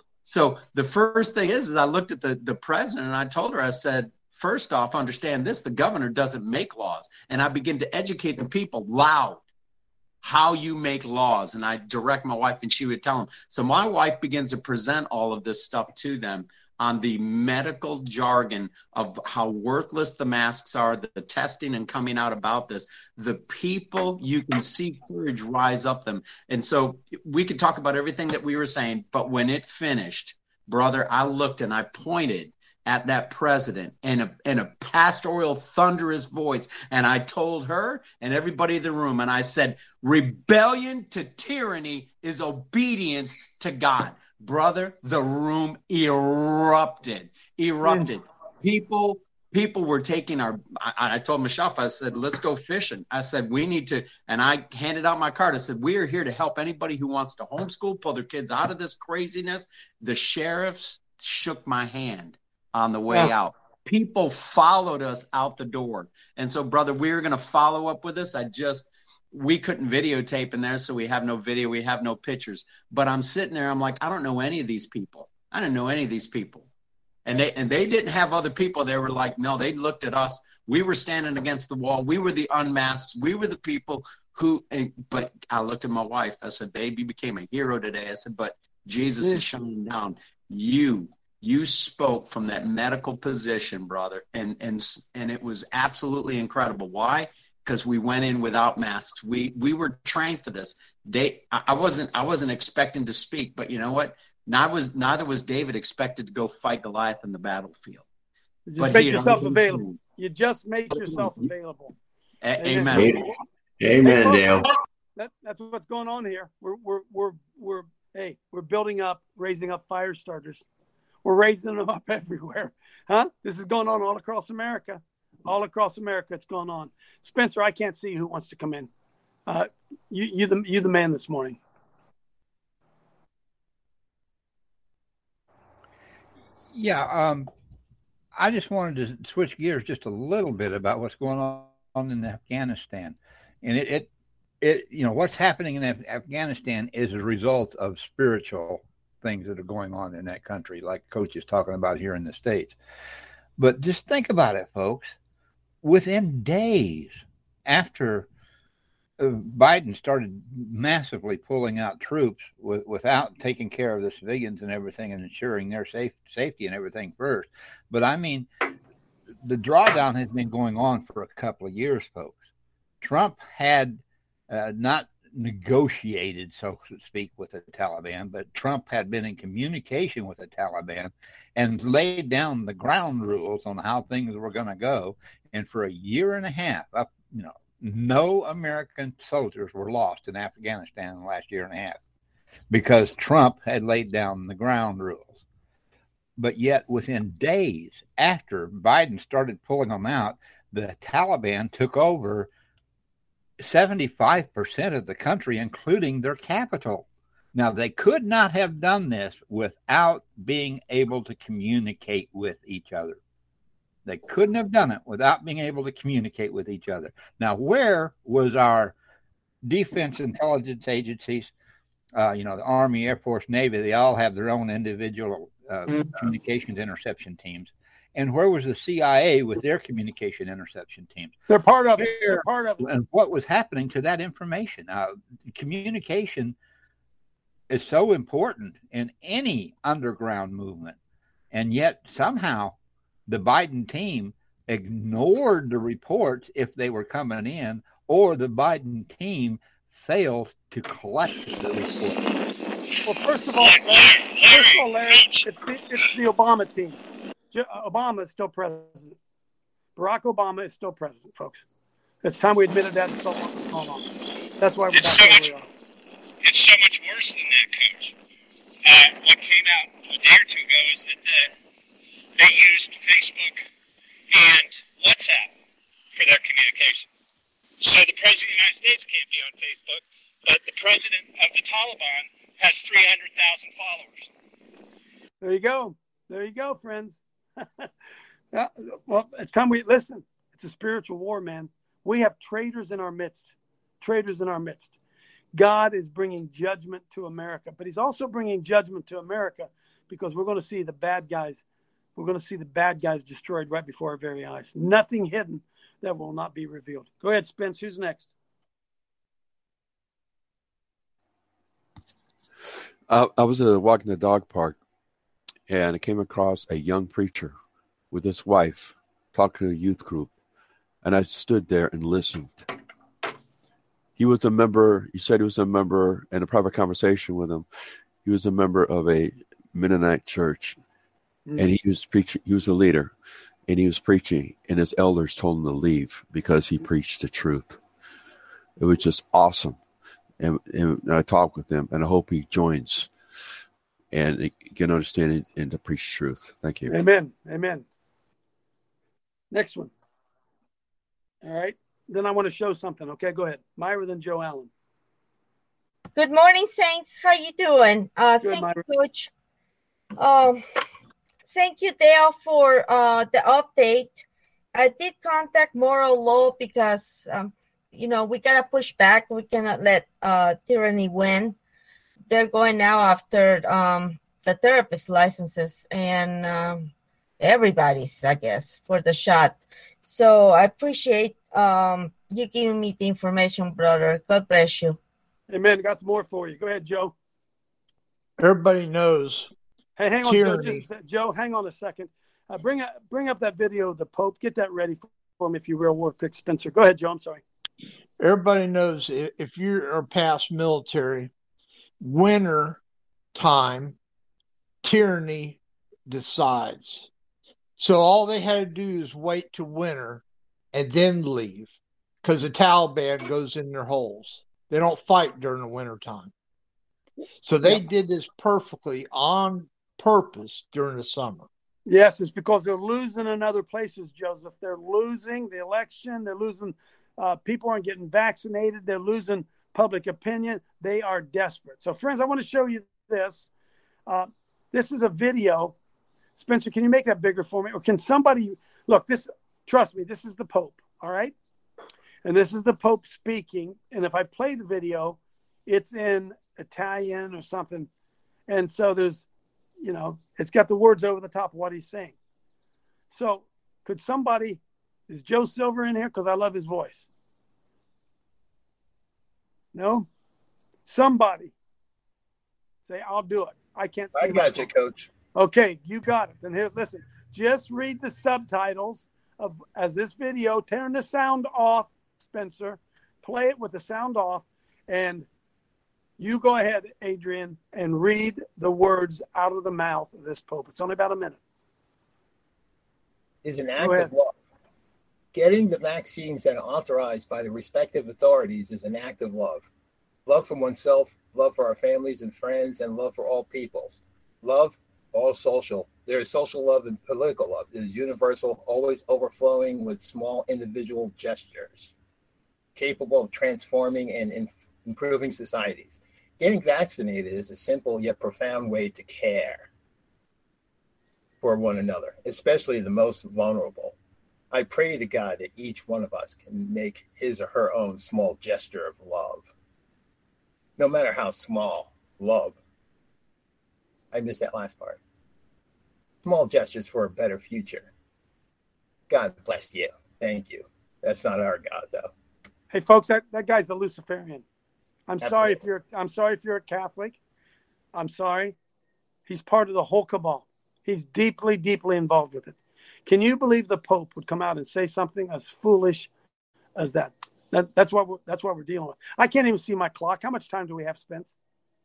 So the first thing is, is I looked at the, the president, and I told her, I said, first off, understand this, the governor doesn't make laws. And I begin to educate the people loud how you make laws. And I direct my wife, and she would tell them. So my wife begins to present all of this stuff to them on the medical jargon of how worthless the masks are, the, the testing and coming out about this. The people, you can see courage rise up them. And so we could talk about everything that we were saying, but when it finished, brother, I looked and I pointed at that president in a, in a pastoral, thunderous voice. And I told her and everybody in the room, and I said, rebellion to tyranny is obedience to God. Brother, the room erupted, erupted. People, people were taking our, I, I told Michelle, I said, let's go fishing. I said, we need to, and I handed out my card. I said, we are here to help anybody who wants to homeschool, pull their kids out of this craziness. The sheriffs shook my hand on the way yeah. out. People followed us out the door. And so, brother, we were going to follow up with this. I just, we couldn't videotape in there, so we have no video, we have no pictures. But I'm sitting there, I'm like, I don't know any of these people. I didn't know any of these people. And they and they didn't have other people. They were like, no, they looked at us. We were standing against the wall. We were the unmasked. We were the people who, but I looked at my wife. I said, babe, you became a hero today. I said, but Jesus is shining down. You You spoke from that medical position, brother, and and and it was absolutely incredible. Why? Because we went in without masks. We we were trained for this. They, I wasn't I wasn't expecting to speak, but you know what? Neither was neither was David expected to go fight Goliath in the battlefield. You just but make he, yourself available. You just make yourself available. A- amen. Amen, amen hey, Dale. That, that's what's going on here. We're we're we're we're hey we're building up, raising up fire starters. We're raising them up everywhere. Huh? This is going on all across America. All across America, it's going on. Spencer, I can't see who wants to come in. Uh, you, you, the, you the man this morning. Yeah, um, I just wanted to switch gears just a little bit about what's going on in Afghanistan. And it, it, it you know, what's happening in Af- Afghanistan is a result of spiritual things that are going on in that country, like Coach is talking about here in the States. But just think about it, folks. Within days after uh, Biden started massively pulling out troops w- without taking care of the civilians and everything and ensuring their safe safety and everything first. But I mean, the drawdown has been going on for a couple of years, folks. Trump had uh, not negotiated, so to speak, with the Taliban, but Trump had been in communication with the Taliban and laid down the ground rules on how things were going to go. And for a year and a half, up, you know, no American soldiers were lost in Afghanistan in the last year and a half because Trump had laid down the ground rules. But yet, within days after Biden started pulling them out, the Taliban took over seventy-five percent of the country, including their capital. Now, they could not have done this without being able to communicate with each other. They couldn't have done it without being able to communicate with each other. Now, where was our defense intelligence agencies? Uh, you know, the Army, Air Force, Navy, they all have their own individual uh, communications interception teams. And where was the C I A with their communication interception teams? They're part of it. They're part of it. And what was happening to that information? Uh, communication is so important in any underground movement. And yet somehow the Biden team ignored the reports if they were coming in, or the Biden team failed to collect the reports. Well, first of all, Larry, first of all, Larry, it's the, it's the Obama team. Obama is still president. Barack Obama is still president, folks. It's time we admitted that. So what's going on? That's why we're it's back so where much, we are. It's so much worse than that, Coach. Uh, what came out a day or two ago is that the, they used Facebook and WhatsApp for their communication. So the President of the United States can't be on Facebook, but the President of the Taliban has three hundred thousand followers. There you go. There you go, friends. Yeah, well, it's time we listen. It's a spiritual war, man. We have traitors in our midst. Traitors in our midst. God is bringing judgment to America, but he's also bringing judgment to America because we're going to see the bad guys. We're going to see the bad guys destroyed right before our very eyes. Nothing hidden that will not be revealed. Go ahead, Spence. Who's next? I, I was uh, walking the dog park, and I came across a young preacher with his wife talking to a youth group, and I stood there and listened. He was a member, he said he was a member, in a private conversation with him, he was a member of a Mennonite church, mm-hmm. and he was preaching, he was a leader, and he was preaching, and his elders told him to leave because he preached the truth. It was just awesome. And, and I talked with him, and I hope he joins and can understand it and to preach truth. Thank you. Amen. Amen. Next one. All right. Then I want to show something. Okay, go ahead. Myra, then Joe Allen. Good morning, Saints. How you doing? Uh, Good, thank Myra. you, Coach. Um, thank you, Dale, for uh, the update. I did contact Moral Law because, um, you know, we got to push back. We cannot let uh, tyranny win. They're going now after um, the therapist licenses and um, everybody's, I guess, for the shot. So I appreciate um, you giving me the information, brother. God bless you. Amen. Got some more for you. Go ahead, Joe. Everybody knows. Hey, hang on, tyranny. Joe. Just a sec. Joe, hang on a second. Uh, bring up, bring up that video of the Pope. Get that ready for, for me if you will, work quick, Spencer. Go ahead, Joe. I'm sorry. Everybody knows if you are past military, winter time, tyranny decides. So all they had to do is wait to winter and then leave because the Taliban goes in their holes. They don't fight during the winter time. So they Yeah. did this perfectly on purpose during the summer. Yes, it's because they're losing in other places, Joseph. They're losing the election. They're losing uh, people aren't getting vaccinated. They're losing public opinion. They are desperate. So, friends, I want to show you this. Uh, this is a video. Spencer, can you make that bigger for me? Or can somebody look? This, trust me, this is the Pope. All right, and this is the Pope speaking. And if I play the video, it's in Italian or something. And so there's, you know, it's got the words over the top of what he's saying. So could somebody, is Joe Silver in here? Because I love his voice. No? Somebody say, I'll do it. I can't see I got you, Coach. Okay, you got it. And here, listen, just read the subtitles of as this video, turn the sound off, Spencer, play it with the sound off, and you go ahead, Adrian, and read the words out of the mouth of this Pope. It's only about a minute. Is an Go act ahead. of love. Getting the vaccines that are authorized by the respective authorities is an act of love. Love for oneself, love for our families and friends, and love for all peoples. Love, all social. There is social love and political love. It is universal, always overflowing with small individual gestures, capable of transforming and in- improving societies. Getting vaccinated is a simple yet profound way to care for one another, especially the most vulnerable. I pray to God that each one of us can make his or her own small gesture of love. No matter how small, love. I missed that last part. Small gestures for a better future. God bless you. Thank you. That's not our God, though. Hey, folks, that, that guy's a Luciferian. I'm Absolutely. sorry if you're I'm sorry if you're a Catholic. I'm sorry. He's part of the whole cabal. He's deeply, deeply involved with it. Can you believe the Pope would come out and say something as foolish as that? That that's what we're, that's what we're dealing with. I can't even see my clock. How much time do we have, Spence?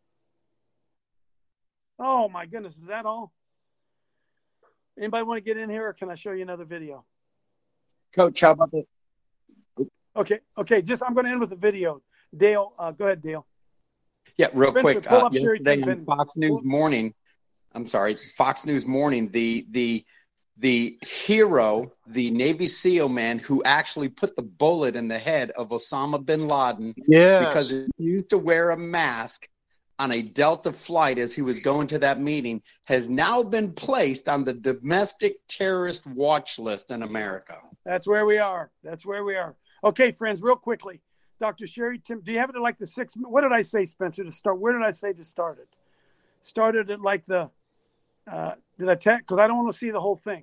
Oh my goodness, is that all? Anybody want to get in here, or can I show you another video? Coach, how about this? Okay, okay. Just I'm going to end with a video. Dale, uh, go ahead, Dale. Yeah, real Spencer, quick. pull Uh, up Sherry yesterday Tim on Benton. Fox News Morning, I'm sorry, Fox News Morning, the the the hero, the Navy SEAL man who actually put the bullet in the head of Osama bin Laden Yes. because he used to wear a mask on a Delta flight as he was going to that meeting, has now been placed on the domestic terrorist watch list in America. That's where we are. That's where we are. Okay, friends, real quickly. Doctor Sherry, Tim, do you have it at like the six? What did I say, Spencer, to start? Where did I say to start it? Started at like the, uh, did I tell? Because I don't want to see the whole thing.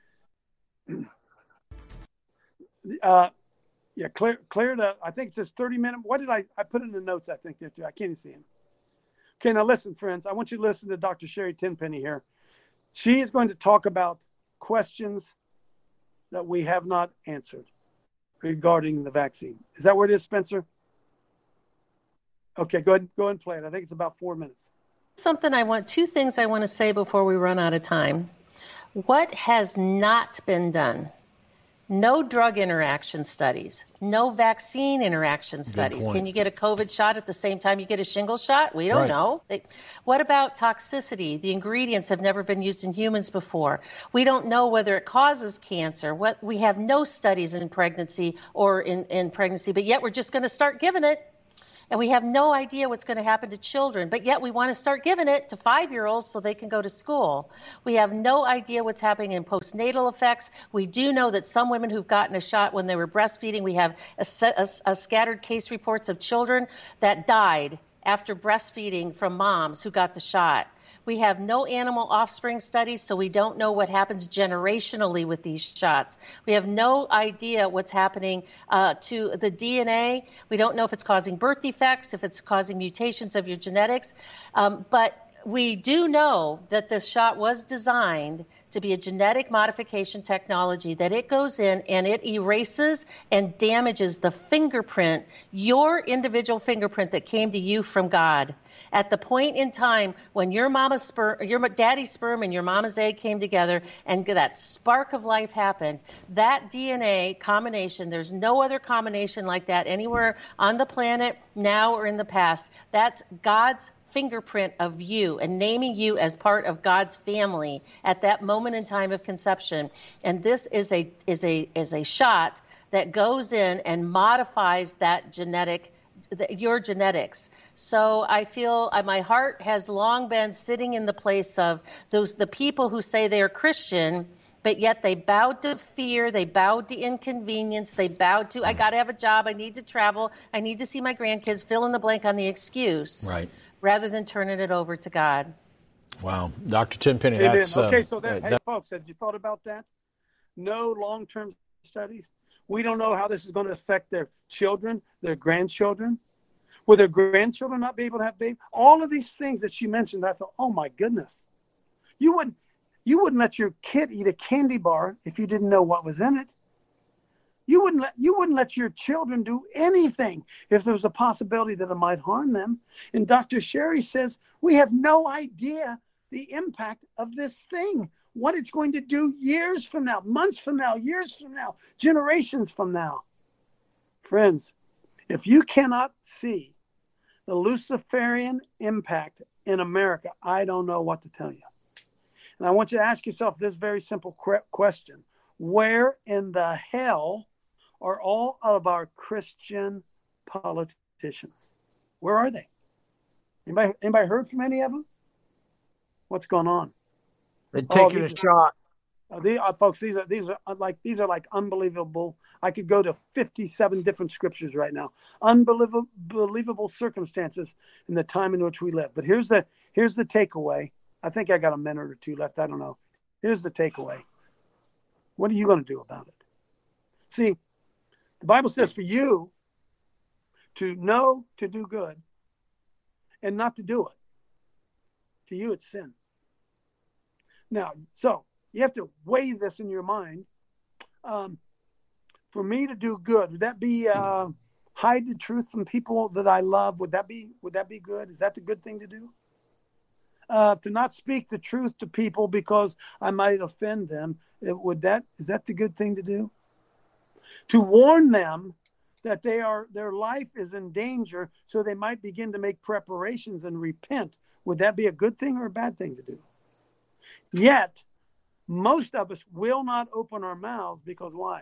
Uh, yeah, clear, clear the, I think it says thirty minute. What did I, I put in the notes, I think, there too. I can't even see him. Okay, now listen, friends. I want you to listen to Doctor Sherry Tenpenny here. She is going to talk about questions that we have not answered regarding the vaccine. Is that where it is, Spencer? Okay, go ahead, go ahead and play it. I think it's about four minutes. Something I want, two things I want to say before we run out of time. What has not been done? No drug interaction studies, no vaccine interaction studies. point. Can you get a COVID shot at the same time you get a shingle shot? We don't Right. know. They, what about toxicity? The ingredients have never been used in humans before. We don't know whether it causes cancer. What we have no studies in pregnancy or in, in pregnancy, but yet we're just going to start giving it. And we have no idea what's going to happen to children, but yet we want to start giving it to five-year-olds so they can go to school. We have no idea what's happening in postnatal effects. We do know that some women who've gotten a shot when they were breastfeeding, we have a, a, a scattered case reports of children that died after breastfeeding from moms who got the shot. We have no animal offspring studies, so we don't know what happens generationally with these shots. We have no idea what's happening uh, to the D N A. We don't know if it's causing birth defects, if it's causing mutations of your genetics. Um, but we do know that this shot was designed to be a genetic modification technology, that it goes in and it erases and damages the fingerprint, your individual fingerprint that came to you from God. At the point in time when your mama's sperm, your daddy's sperm and your mama's egg came together and that spark of life happened, that D N A combination, there's no other combination like that anywhere on the planet now or in the past. That's God's fingerprint of you and naming you as part of God's family at that moment in time of conception. And this is a is a is a shot that goes in and modifies that genetic, the, your genetics. So I feel uh, my heart has long been sitting in the place of those the people who say they are Christian, but yet they bowed to fear, they bowed to inconvenience, they bowed to, I got to have a job, I need to travel, I need to see my grandkids, fill in the blank on the excuse, Right. rather than turning it over to God. Wow. Doctor Tenpenny, Amen. that's... Okay, uh, so that, uh, hey, folks, have you thought about that? No long-term studies. We don't know how this is going to affect their children, their grandchildren. Will their grandchildren not be able to have babies? All of these things that she mentioned, I thought, oh my goodness. You wouldn't, you wouldn't let your kid eat a candy bar if you didn't know what was in it. You wouldn't let, you wouldn't let your children do anything if there was a possibility that it might harm them. And Doctor Sherry says, we have no idea the impact of this thing, what it's going to do years from now, months from now, years from now, generations from now. Friends, if you cannot see the Luciferian impact in America, I don't know what to tell you. And I want you to ask yourself this very simple question. Where in the hell are all of our Christian politicians? Where are they? Anybody, anybody heard from any of them? What's going on? They're taking oh, a shot. Are, uh, they, uh, folks, these are these are like these are like unbelievable. I could go to fifty-seven different scriptures right now. Unbelievable, believable circumstances in the time in which we live. But here's the here's the takeaway. I think I got a minute or two left. I don't know. Here's the takeaway. What are you going to do about it? See, the Bible says for you to know to do good and not to do it. To you, it's sin. Now, so you have to weigh this in your mind. Um, for me to do good, would that be uh, hide the truth from people that I love? Would that be would that be good? Is that the good thing to do? Uh, to not speak the truth to people because I might offend them, it, would that is that the good thing to do? To warn them that they are their life is in danger, so they might begin to make preparations and repent. Would that be a good thing or a bad thing to do? Yet, most of us will not open our mouths because why?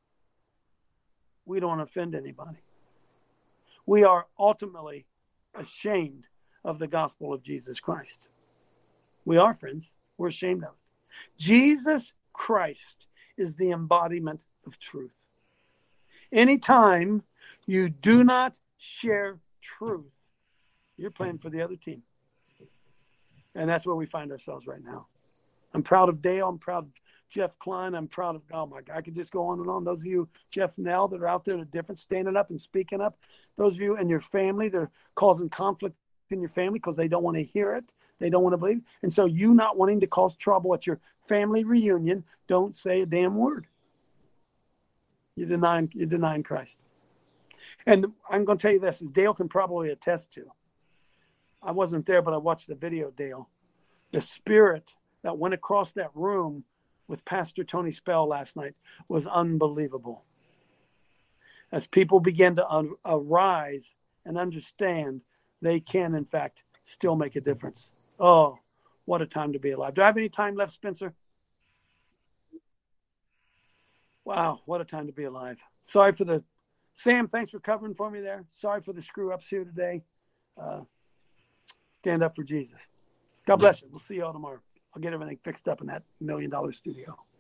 We don't offend anybody. We are ultimately ashamed of the gospel of Jesus Christ. We are, friends. We're ashamed of it. Jesus Christ is the embodiment of truth. Anytime you do not share truth, you're playing for the other team. And that's where we find ourselves right now. I'm proud of Dale. I'm proud of Jeff Klein. I'm proud of, oh my God, I could just go on and on. Those of you, Jeff Nell, that are out there that are different, standing up and speaking up. Those of you and your family that are causing conflict in your family because they don't want to hear it. They don't want to believe. And so you not wanting to cause trouble at your family reunion, don't say a damn word. You're denying, you're denying Christ. And I'm going to tell you this, as Dale can probably attest to. I wasn't there, but I watched the video, Dale. The spirit that went across that room with Pastor Tony Spell last night was unbelievable. As people began to un- arise and understand, they can, in fact, still make a difference. Oh, what a time to be alive. Do I have any time left, Spencer? Wow, what a time to be alive. Sorry for the... Sam, thanks for covering for me there. Sorry for the screw-ups here today. Uh, stand up for Jesus. God bless you. We'll see you all tomorrow. I'll get everything fixed up in that million-dollar studio.